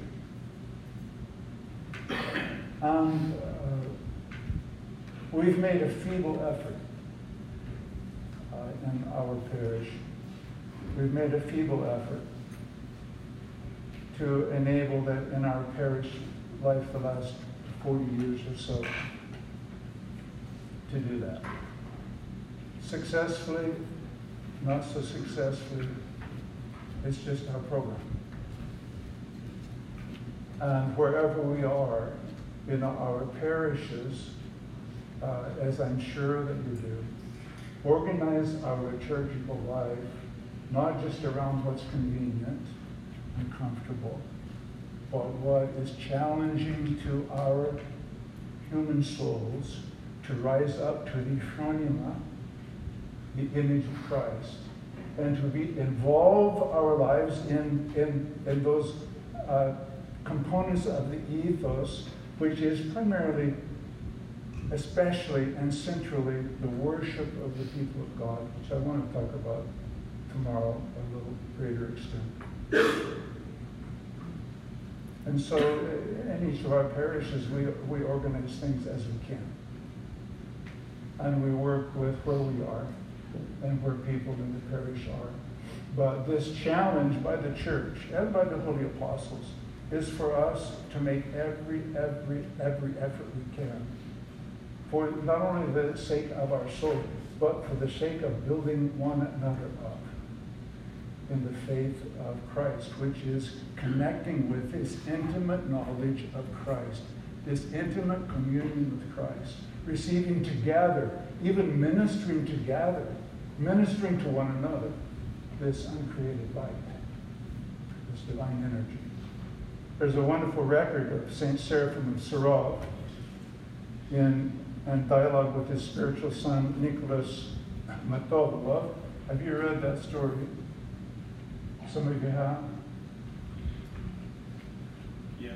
And we've made a feeble effort in our parish. We've made a feeble effort to enable that in our parish life the last 40 years or so to do that. Successfully, not so successfully, it's just our program. And wherever we are in our parishes, as I'm sure that you do, organize our liturgical life not just around what's convenient and comfortable, but what is challenging to our human souls to rise up to the phronema, the image of Christ, and to involve our lives in those components of the ethos, which is primarily, especially and centrally, the worship of the people of God, which I want to talk about tomorrow a little greater extent. And so in each of our parishes, we organize things as we can. And we work with where we are and where people in the parish are. But this challenge by the church and by the holy apostles is for us to make every effort we can, for not only the sake of our soul, but for the sake of building one another up in the faith of Christ, which is connecting with this intimate knowledge of Christ, this intimate communion with Christ, receiving together, even ministering together, ministering to one another, this uncreated light, this divine energy. There's a wonderful record of Saint Seraphim of Sarov in dialogue with his spiritual son, Nicholas Matolov. Have you read that story? Some of you have? Yes.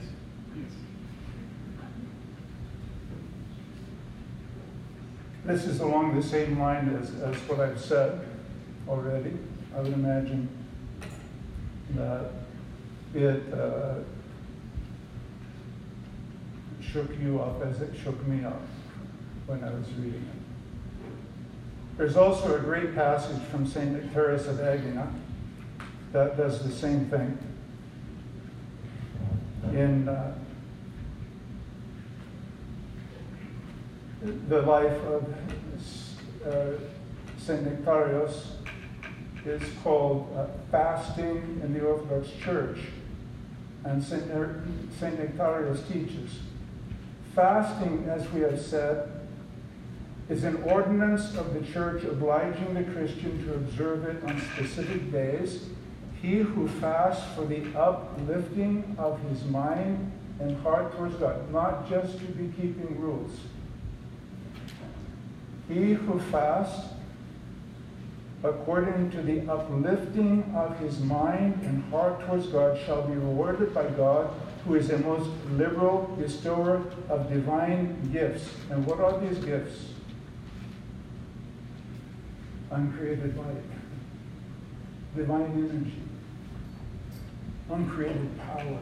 This is along the same line as what I've said already. I would imagine that it shook you up as it shook me up when I was reading it. There's also a great passage from St. Nectarius of Agena that does the same thing. In the life of St. Nectarius is called fasting in the Orthodox Church. And St. Nectarius teaches, fasting, as we have said, is an ordinance of the Church obliging the Christian to observe it on specific days. He who fasts for the uplifting of his mind and heart towards God, not just to be keeping rules. He who fasts according to the uplifting of his mind and heart towards God shall be rewarded by God, who is a most liberal bestower of divine gifts. And what are these gifts? Uncreated light, divine energy, uncreated power.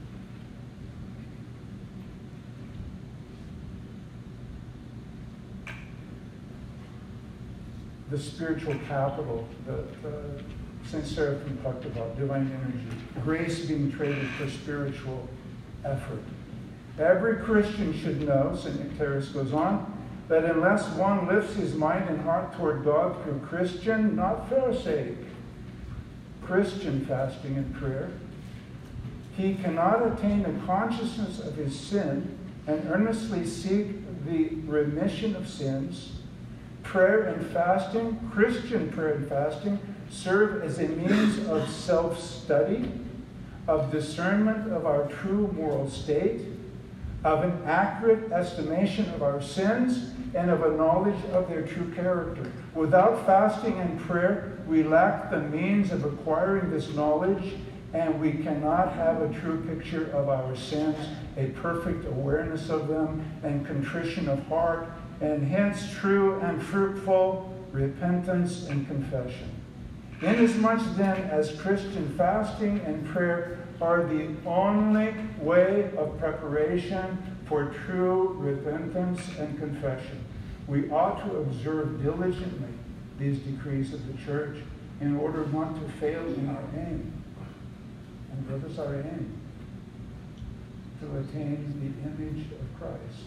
The spiritual capital that St. Seraphim talked about, divine energy, grace being traded for spiritual effort. Every Christian should know, St. Terence goes on, that unless one lifts his mind and heart toward God through Christian, not Pharisaic, Christian fasting and prayer, he cannot attain a consciousness of his sin and earnestly seek the remission of sins. Prayer and fasting, Christian prayer and fasting, serve as a means of self-study, of discernment of our true moral state, of an accurate estimation of our sins, and of a knowledge of their true character. Without fasting and prayer, we lack the means of acquiring this knowledge, and we cannot have a true picture of our sins, a perfect awareness of them, and contrition of heart, and hence true and fruitful repentance and confession. Inasmuch then as Christian fasting and prayer are the only way of preparation for true repentance and confession, we ought to observe diligently these decrees of the Church in order not to fail in our aim. And what is our aim? To attain the image of Christ.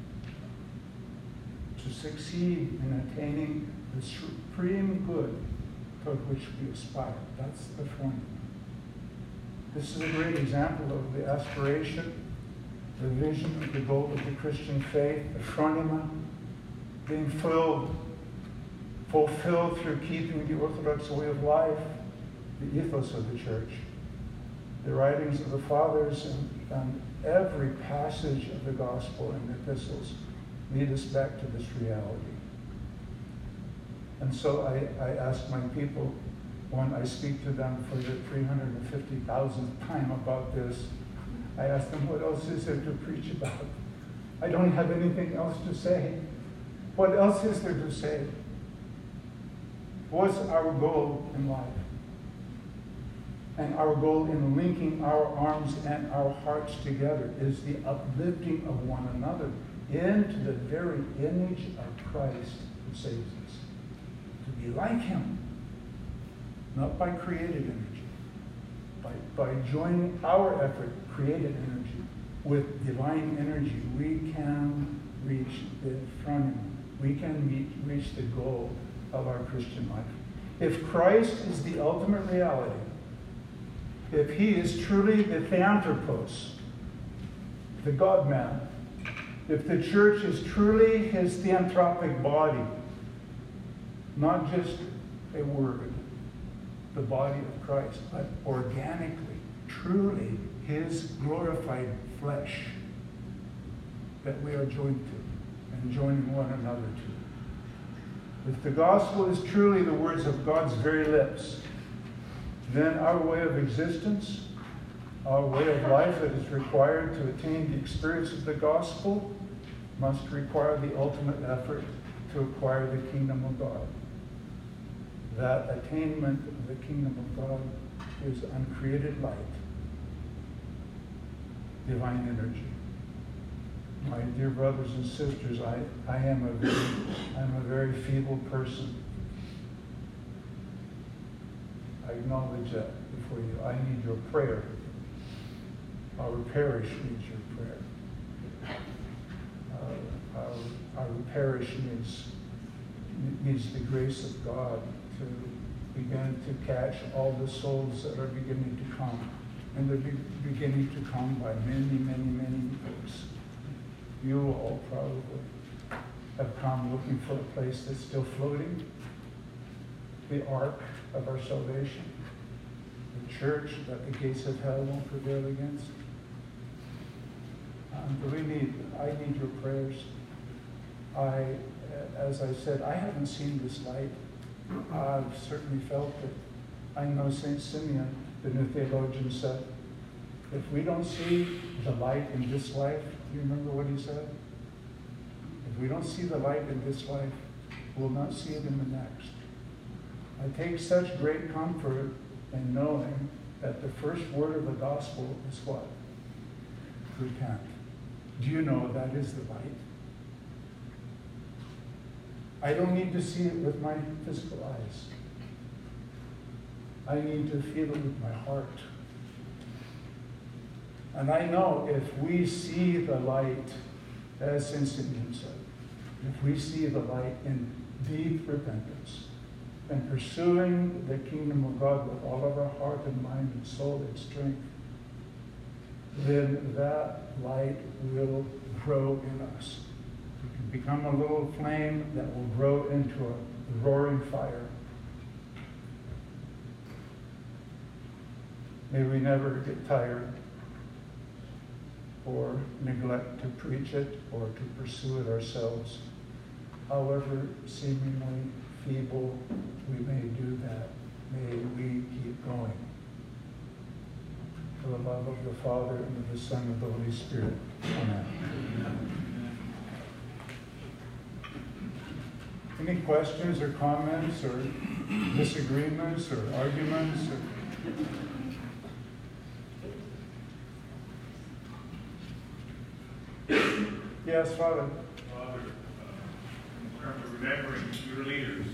To succeed in attaining the supreme good toward which we aspire. That's the formula. This is a great example of the aspiration, the vision, the goal of the Christian faith, the phronema, being fulfilled through keeping the Orthodox way of life, the ethos of the Church. The writings of the Fathers and every passage of the Gospel and the epistles lead us back to this reality. And so I ask my people, when I speak to them for the 350,000th time about this, I ask them, what else is there to preach about? I don't have anything else to say. What else is there to say? What's our goal in life? And our goal in linking our arms and our hearts together is the uplifting of one another into the very image of Christ who saves us. To be like him, not by created energy, by joining our effort, created energy, with divine energy, we can reach the front. We can reach the goal of our Christian life. If Christ is the ultimate reality, if he is truly the theanthropos, the God-man, if the Church is truly his theanthropic body, not just a word, the body of Christ, but organically, truly his glorified flesh that we are joined to and joining one another to. If the gospel is truly the words of God's very lips, then our way of existence, our way of life that is required to attain the experience of the gospel must require the ultimate effort to acquire the kingdom of God. That attainment of the kingdom of God is uncreated light, divine energy. My dear brothers and sisters, I am a very feeble person. I acknowledge that before you. I need your prayer. Our parish needs your prayer. Our parish needs the grace of God to begin to catch all the souls that are beginning to come. And they're beginning to come by many, many, many folks. You all probably have come looking for a place that's still floating, the ark of our salvation, the church that the gates of hell won't prevail against. I need your prayers. I as I said, I haven't seen this light. I've certainly felt it. I know St. Simeon, the new theologian, said, if we don't see the light in this life, do you remember what he said? If we don't see the light in this life, we'll not see it in the next. I take such great comfort in knowing that the first word of the gospel is what? Repent. Do you know that is the light? I don't need to see it with my physical eyes. I need to feel it with my heart. And I know if we see the light, as St. Simeon said, if we see the light in deep repentance and pursuing the kingdom of God with all of our heart and mind and soul and strength, then that light will grow in us. It can become a little flame that will grow into a roaring fire. May we never get tired or neglect to preach it or to pursue it ourselves. However seemingly feeble we may do that, may we keep going. For the love of the Father, and of the Son, and of the Holy Spirit. Amen. Any questions or comments or disagreements or arguments? Yes, Father. Father, in terms of remembering your leaders,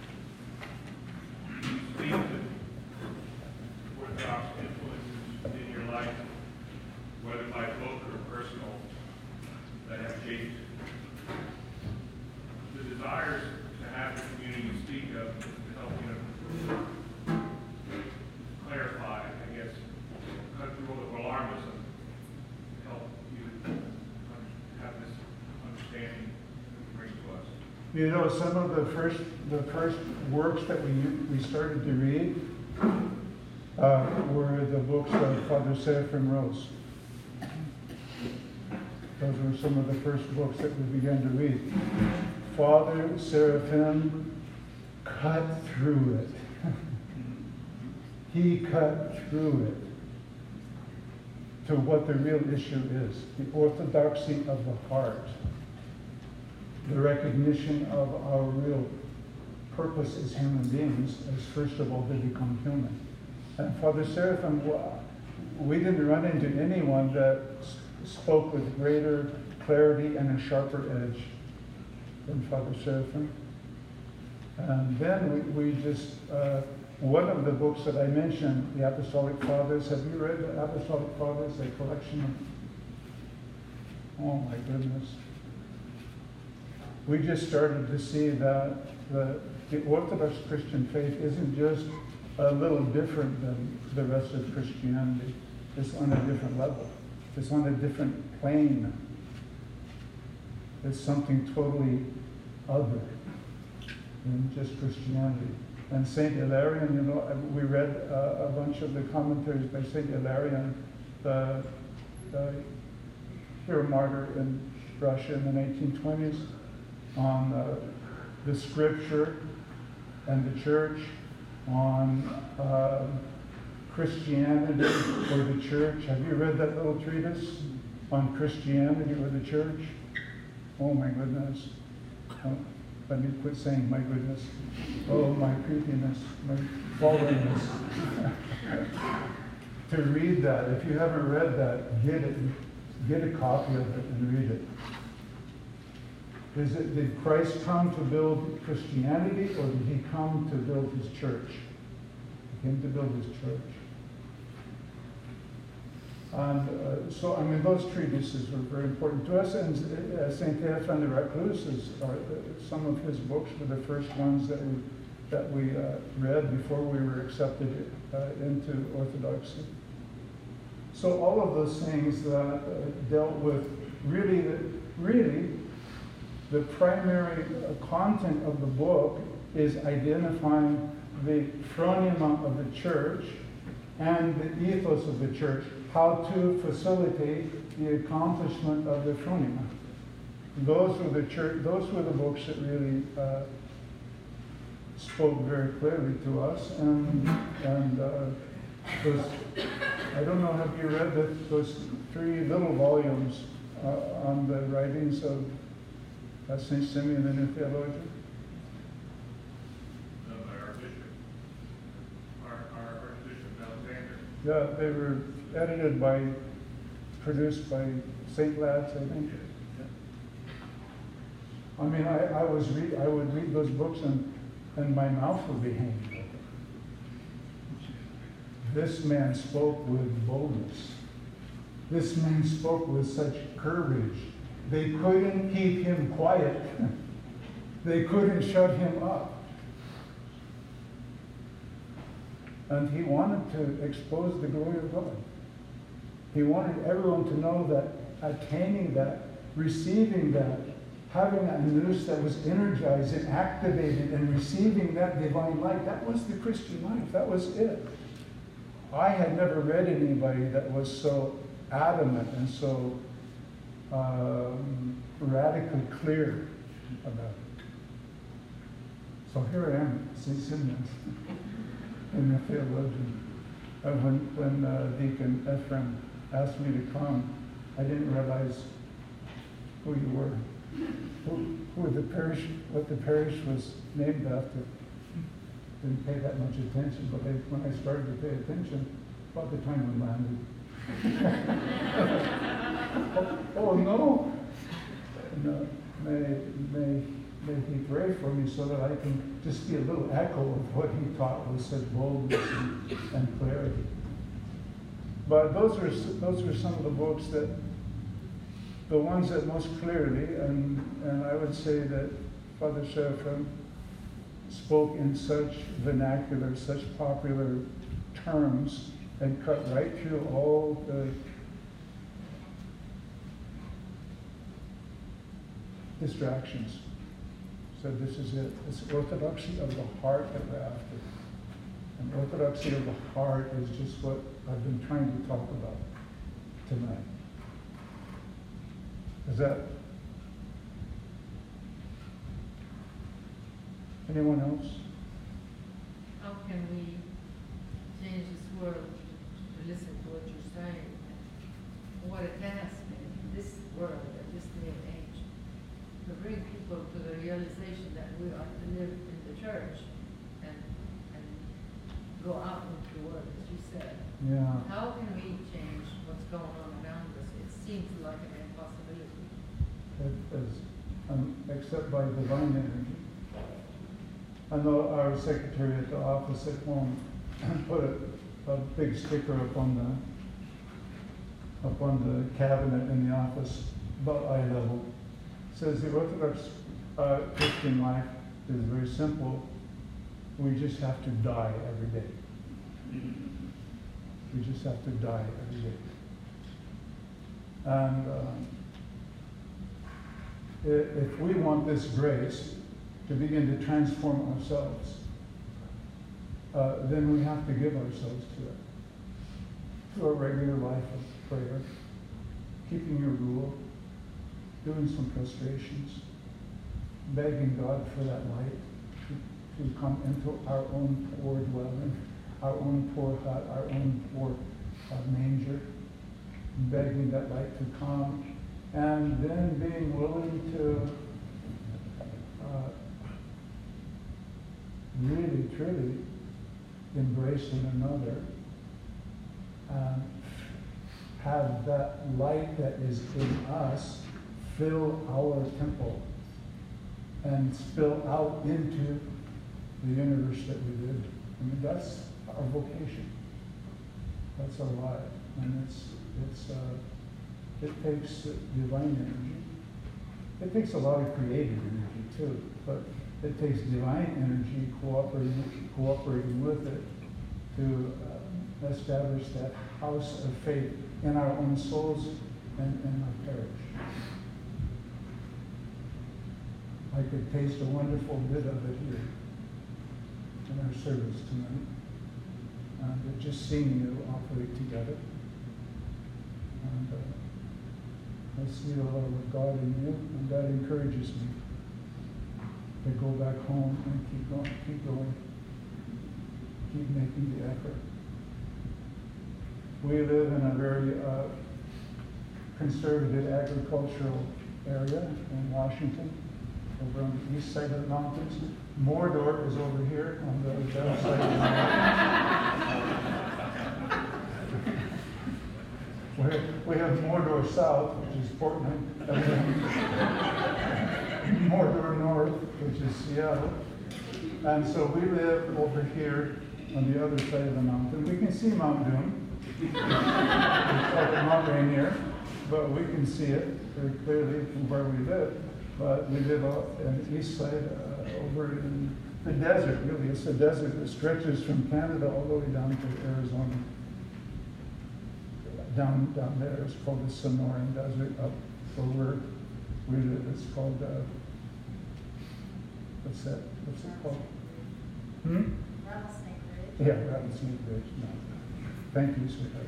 you speak to Orthodox influences in your life, whether by book or personal, that have shaped the desires to have the community you speak of to help you clarify, I guess, cut through all the alarmism, help you have this understanding that brings to us. You know, some of the first works that we started to read were the books of Father Seraphim Rose. Those were some of the first books that we began to read. Father Seraphim cut through it. He cut through it to what the real issue is, the orthodoxy of the heart, the recognition of our real purpose as human beings, as first of all to become human. And Father Seraphim, we didn't run into anyone that spoke with greater clarity and a sharper edge than Father Seraphim. And then we just, one of the books that I mentioned, the Apostolic Fathers, have you read the Apostolic Fathers, a collection of, oh my goodness. We just started to see that the Orthodox Christian faith isn't just a little different than the rest of Christianity. It's on a different level. It's on a different plane. It's something totally other than just Christianity. And St. Hilarion, you know, we read a bunch of the commentaries by St. Hilarion, the hero martyr in Russia in the 1920s, on the scripture and the church, on Christianity or the church. Have you read that little treatise on Christianity or the church? Oh my goodness. Let me quit saying my goodness. Oh, my creepiness, my fallenness. To read that, if you haven't read that, get it. Get a copy of it and read it. Did Christ come to build Christianity, or did he come to build his church? He came to build his church. And so, I mean, those treatises were very important to us. And St. Théophane de Reclus, some of his books were the first ones that we read before we were accepted into Orthodoxy. So all of those things dealt with really, the primary content of the book is identifying the phronema of the church and the ethos of the church, how to facilitate the accomplishment of the phronema. those were the church. Those were the books that really spoke very clearly to us. And those, I don't know. Have you read those 3 little volumes on the writings of St. Simeon the New Theologian? Archbishop Alexander. Yeah, they were produced by St. Lads, I think. I mean, I would read those books and my mouth would be hanging open. This man spoke with boldness. This man spoke with such courage. They couldn't keep him quiet. They couldn't shut him up. And he wanted to expose the glory of God. He wanted everyone to know that attaining that, receiving that, having that nous that was energized and activated and receiving that divine light, that was the Christian life. That was it. I had never read anybody that was so adamant and so radically clear about it. So here I am, St. Simeon, in the theologian. When Deacon Ephraim asked me to come, I didn't realize who you were, who the parish, what the parish was named after. Didn't pay that much attention, but when I started to pay attention, about the time we landed. oh no! No, may he pray for me so that I can just be a little echo of what he taught with such boldness and clarity. But those were some of the books that, the ones that most clearly, and I would say that Father Seraphim spoke in such vernacular, such popular terms, and cut right through all the distractions. So this is it. It's orthodoxy of the heart that we're after. And orthodoxy of the heart is just what I've been trying to talk about tonight. Is that anyone else? How can we change this world to listen to what you're saying? What a task in this world, at this day and age, to bring people to the realization that we are to live in the church and go out into the world, as you said. Yeah. How can we change what's going on around us? It seems like an impossibility. Except by divine energy. I know our secretary at the office at home put a big sticker up on the cabinet in the office, about eye level. It says the Orthodox Christian life is very simple. We just have to die every day. We just have to die every day. And if we want this grace to begin to transform ourselves, then we have to give ourselves to it. Through a regular life of prayer, keeping your rule, doing some prostrations, begging God for that light to come into our own poor dwelling, our own poor hut, our own poor manger, begging that light to come, and then being willing to really, truly embrace one another and have that light that is in us fill our temple and spill out into the universe that we live in. I mean, that's our vocation. That's our life. And it takes divine energy. It takes a lot of creative energy too, but it takes divine energy cooperating with it to establish that house of faith in our own souls and in our parish. I could taste a wonderful bit of it here in our service tonight. And just seeing you operate together. I see the love of God in you, and that encourages me to go back home and keep going, keep making the effort. We live in a very conservative agricultural area in Washington, over on the east side of the mountains. Mordor is over here on the left side of the mountains. We have Mordor South, which is Portland, and then Mordor North, which is Seattle. And so we live over here on the other side of the mountain. We can see Mount Doom. It's called Mount Rainier, but we can see it very clearly from where we live. But we live out on the east side, over in the desert, really. It's a desert that stretches from Canada all the way down to Arizona. Down there, it's called the Sonoran Desert. Up where we live, it's called, what's it called? Rattlesnake Ridge. Yeah, Rattlesnake Ridge. No. Thank you, sweetheart.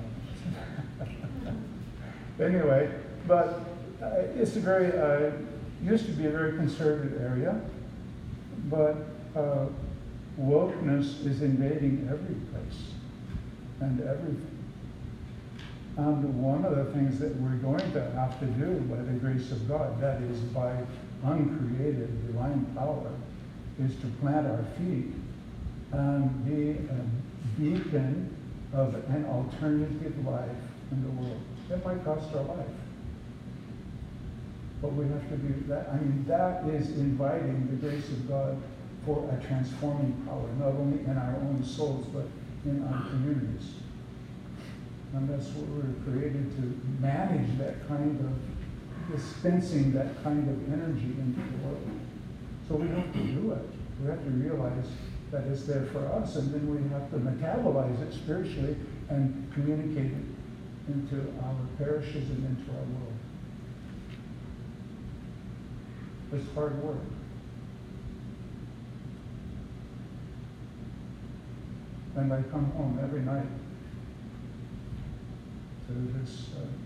Anyway, but it's a very, used to be a very conservative area, but wokeness is invading every place and everything. And one of the things that we're going to have to do by the grace of God, that is by uncreated divine power, is to plant our feet and be a beacon of an alternative life in the world. It might cost our life. But we have to do that. I mean, that is inviting the grace of God for a transforming power, not only in our own souls, but in our communities. And that's what we're created to manage, that kind of dispensing that kind of energy into the world. So we have to do it. We have to realize that it's there for us, and then we have to metabolize it spiritually and communicate it into our parishes and into our world. It's hard work. And I come home every night to this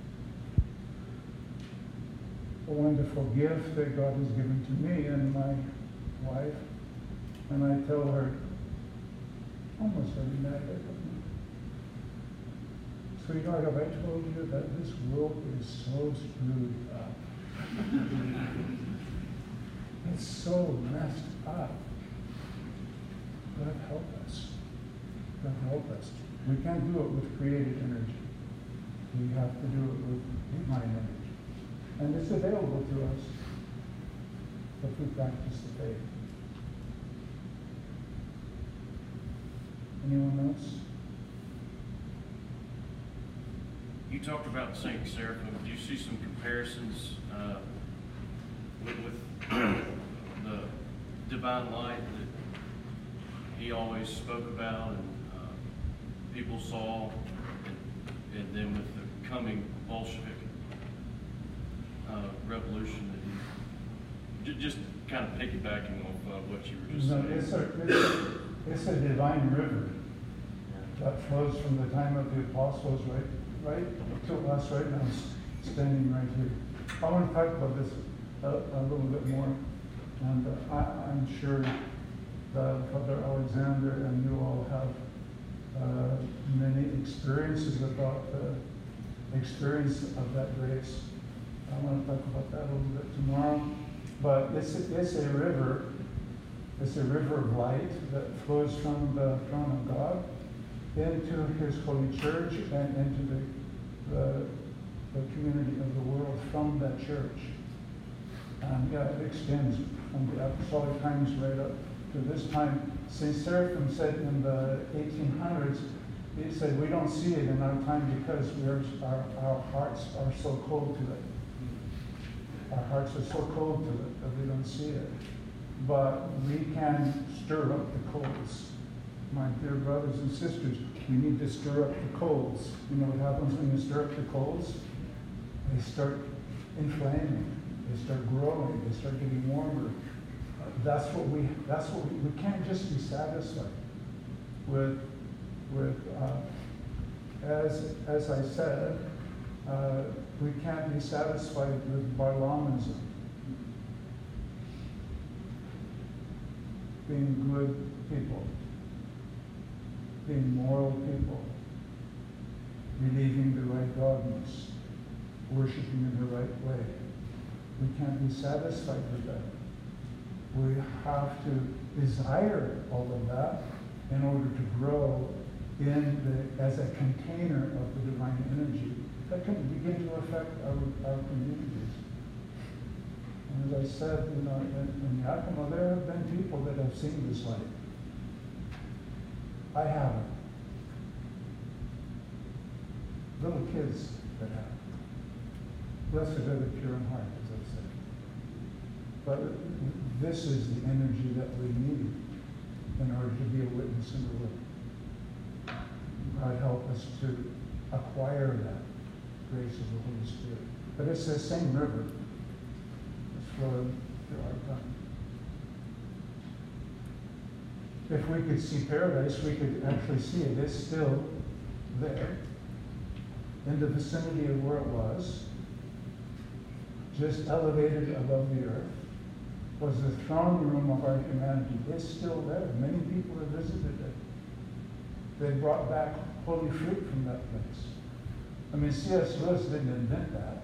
wonderful gift that God has given to me and my wife. And I tell her almost every night, sweetheart, have I told you that this world is so screwed up? It's so messed up. God help us. God help us. We can't do it with created energy. We have to do it with divine energy. And it's available to us if we practice the faith. Anyone else? You talked about St. Seraphim. Do you see some comparisons with the divine light that he always spoke about and people saw, and then with the coming Bolshevik revolution, that he, just kind of piggybacking off what you were just saying? It's a divine river that flows from the time of the apostles right to us right now, standing right here. I want to talk about this a little bit more, and I'm sure that Father Alexander and you all have many experiences about the experience of that grace. I want to talk about that a little bit tomorrow, but it's a river. It's a river of light that flows from the throne of God into His holy church and into the community of the world from that church. And it extends from the apostolic times right up to this time. St. Seraphim said in the 1800s, he said, we don't see it in our time because our hearts are so cold to it. Our hearts are so cold to it that we don't see it. But we can stir up the coals. My dear brothers and sisters, we need to stir up the coals. You know what happens when you stir up the coals? They start inflaming. They start growing. They start getting warmer. That's what we can't just be satisfied with as I said, We can't be satisfied with Balaamism, being good people, being moral people, believing the right dogmas, worshiping in the right way. We can't be satisfied with that. We have to desire all of that in order to grow as a container of the divine energy that can begin to affect our communities. And as I said, in Yakima, there have been people that have seen this light. I haven't. Little kids that have. Blessed are the pure in heart, as I said. But this is the energy that we need in order to be a witness in the world. God help us to acquire that grace of the Holy Spirit. But it's the same river that's flowing through our tongue. If we could see paradise, we could actually see it. It's still there, in the vicinity of where it was, just elevated above the earth, was the throne room of our humanity. It's still there. Many people have visited it. They brought back holy fruit from that place. I mean, C.S. Lewis didn't invent that.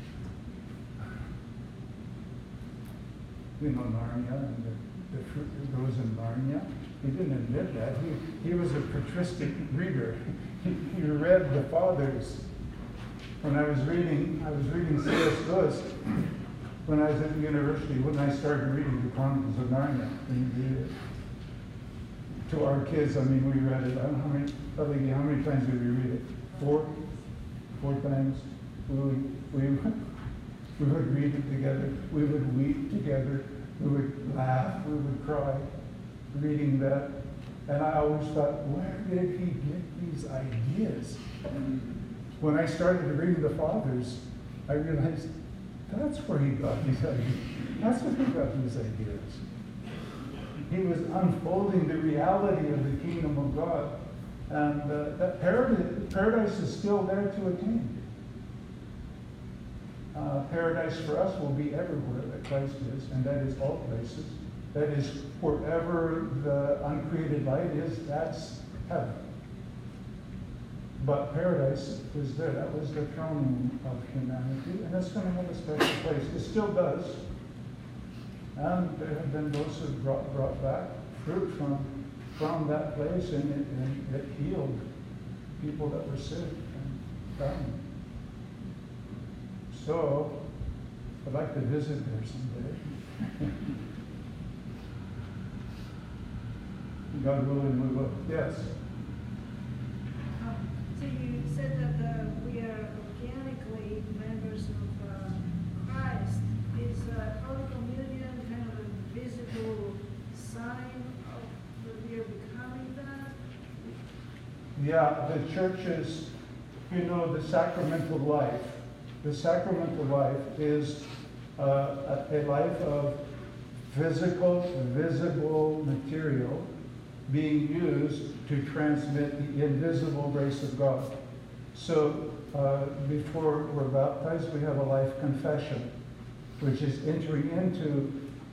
You know, Narnia and the fruit that grows in Narnia. He didn't invent that. He was a patristic reader. He read the fathers. When I was reading C.S. Lewis when I was at the university, when I started reading the Chronicles of Narnia. And you read it. To our kids, I mean, we read it. I don't know how many times did we read it? Four times. We would read it together. We would weep together. We would laugh. We would cry reading that. And I always thought, where did he get these ideas? When I started reading the Fathers, I realized that's where he got these ideas. That's where he got these ideas. He was unfolding the reality of the kingdom of God. And that paradise is still there to attain. Paradise for us will be everywhere that Christ is, and that is all places. That is, wherever the uncreated light is, that's heaven. But paradise is there. That was the throne of humanity, and it's going to have a special place. It still does. And there have been those who brought back fruit from that place, and it healed people that were sick and dying. So, I'd like to visit there someday. God willing, we will. Yes? So you said that we are organically members of Christ. Is Holy Communion kind of a visible sign of that we are becoming that? Yeah, the church is, the sacramental life. The sacramental life is a life of physical, visible material being used to transmit the invisible grace of God. So before we're baptized, we have a life confession, which is entering into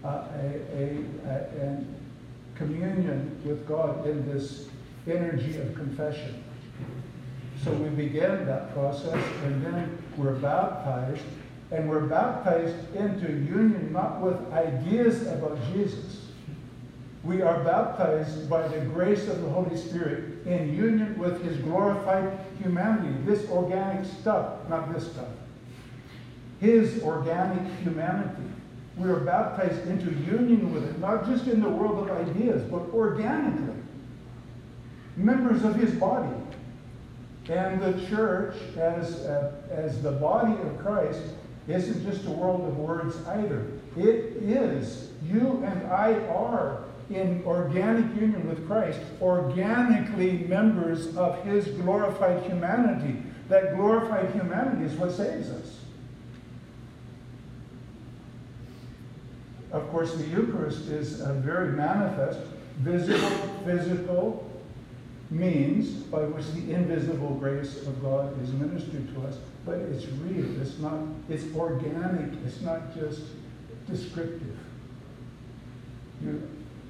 a communion with God in this energy of confession. So we begin that process, and then we're baptized, and we're baptized into union not with ideas about Jesus. We are baptized by the grace of the Holy Spirit in union with his glorified humanity, this organic stuff, not this stuff. His organic humanity. We are baptized into union with it, not just in the world of ideas, but organically. Members of his body. And the church, as the body of Christ, isn't just a world of words either. It is. You and I are in organic union with Christ, organically members of his glorified humanity. That glorified humanity is what saves us. Of course, the Eucharist is a very manifest, visible, physical means by which the invisible grace of God is ministered to us, but it's real, it's organic, it's not just descriptive. You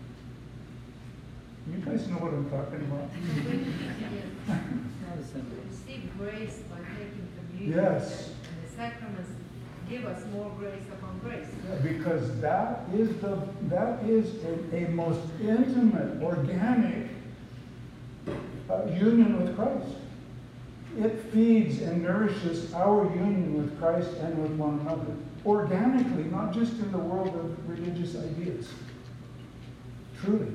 guys know what I'm talking about? Receive grace by taking communion. Yes. And the sacraments give us more grace upon grace. Yeah, because that is a most intimate, organic union with Christ. It feeds and nourishes our union with Christ and with one another. Organically, not just in the world of religious ideas. Truly.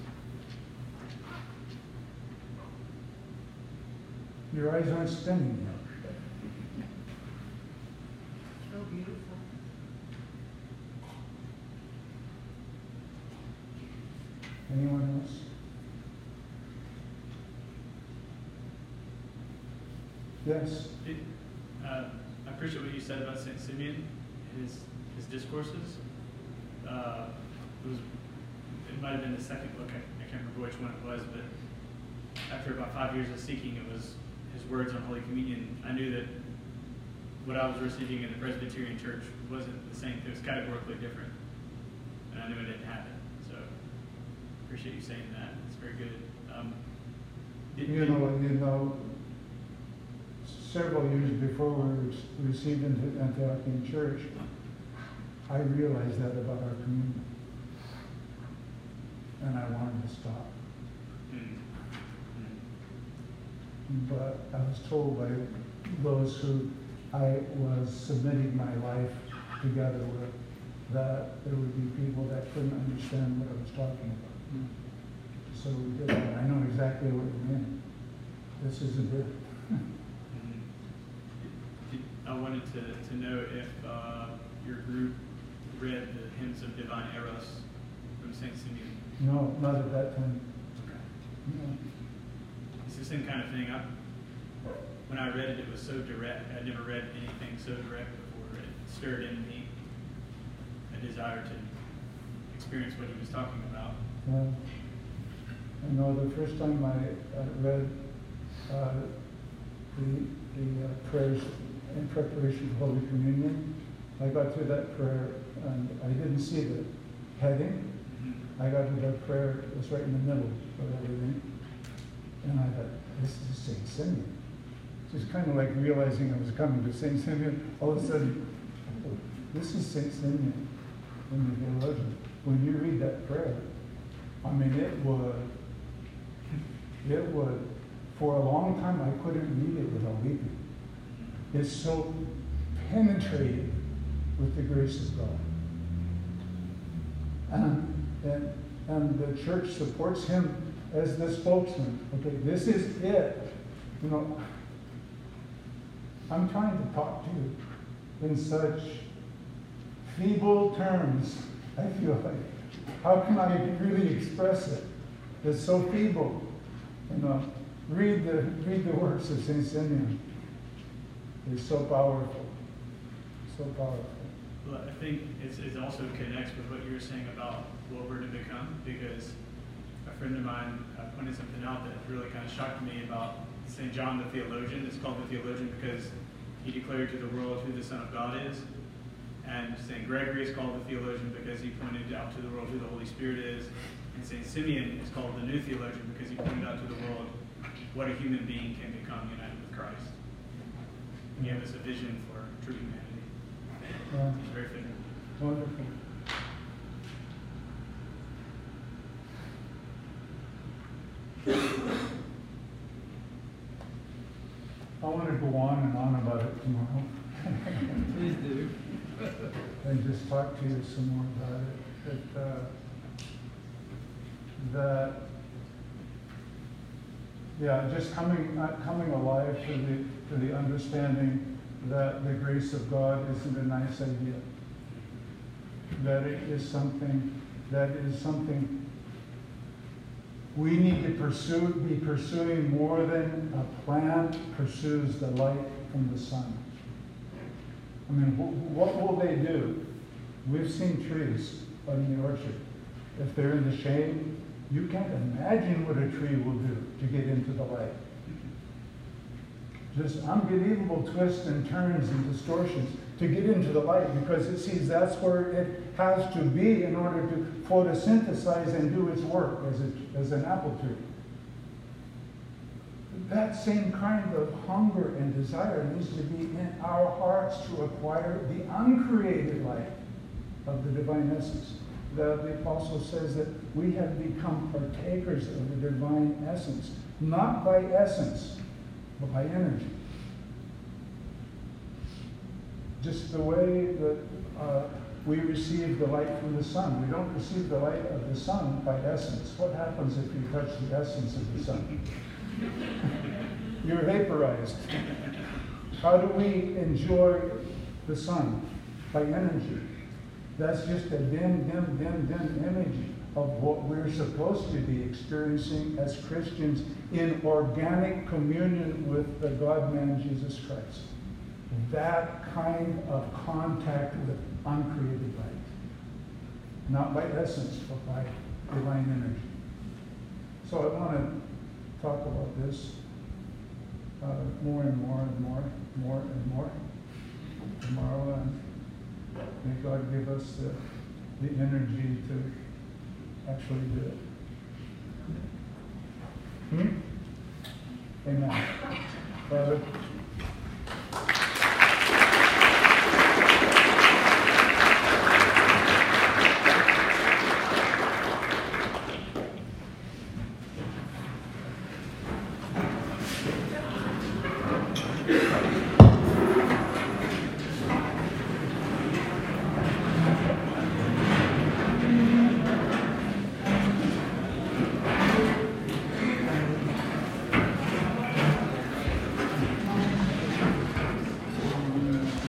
Your eyes aren't spinning yet. So beautiful. Anyone else? Yes. I appreciate what you said about St. Simeon, his discourses. It might have been the second book, I can't remember which one it was, but after about 5 years of seeking, it was his words on Holy Communion. I knew that what I was receiving in the Presbyterian Church wasn't the same, it was categorically different. And I knew it didn't happen. So I appreciate you saying that. It's very good. You know, several years before we were received into Antiochian Church, I realized that about our communion. And I wanted to stop. But I was told by those who I was submitting my life together with that there would be people that couldn't understand what I was talking about. So we did that. I know exactly what you mean. This isn't it. I wanted to know if your group read the Hymns of Divine Eros from St. Simeon. No, not at that time. Okay. No. It's the same kind of thing. When I read it, it was so direct. I'd never read anything so direct before. It stirred in me a desire to experience what he was talking about. I know the first time I read the prayers in preparation for Holy Communion, I got to that prayer and I didn't see the heading. I got to that prayer, it was right in the middle of everything. And I thought, this is St. Simeon. Just kind of like realizing I was coming to St. Simeon. All of a sudden, oh, this is St. Simeon in the theologian. When you read that prayer, I mean, it would, for a long time, I couldn't read it without weeping. It's so penetrated with the grace of God. And the church supports him as the spokesman. Okay, this is it. You know, I'm trying to talk to you in such feeble terms. I feel like, how can I really express it? It's so feeble. You know, read the works of St. Simeon. It's so powerful. So powerful. Well, I think it also connects with what you were saying about what we're to become, because a friend of mine pointed something out that really kind of shocked me about St. John the Theologian. It's called the Theologian because he declared to the world who the Son of God is. And St. Gregory is called the Theologian because he pointed out to the world who the Holy Spirit is. And St. Simeon is called the New Theologian because he pointed out to the world what a human being can become united with Christ. He gave us a vision for true humanity. Yeah. It's very fitting. Wonderful. I want to go on and on about it tomorrow. Please do. And just talk to you some more about it. Just coming alive to the understanding that the grace of God isn't a nice idea. That it is something we need to be pursuing more than a plant pursues the light from the sun. I mean, what will they do? We've seen trees out in the orchard. If they're in the shade, You can't imagine what a tree will do to get into the light. Just unbelievable twists and turns and distortions to get into the light, because it sees that's where it has to be in order to photosynthesize and do its work as an apple tree. That same kind of hunger and desire needs to be in our hearts to acquire the uncreated light of the divine essence. The apostle says that we have become partakers of the divine essence, not by essence, but by energy. Just the way that we receive the light from the sun. We don't receive the light of the sun by essence. What happens if you touch the essence of the sun? You're vaporized. How do we enjoy the sun? By energy. That's just a dim image of what we're supposed to be experiencing as Christians in organic communion with the God-man Jesus Christ. That kind of contact with uncreated light. Not by essence, but by divine energy. So I want to talk about this more and more tomorrow, and may God give us the energy to actually do it. Amen. Father,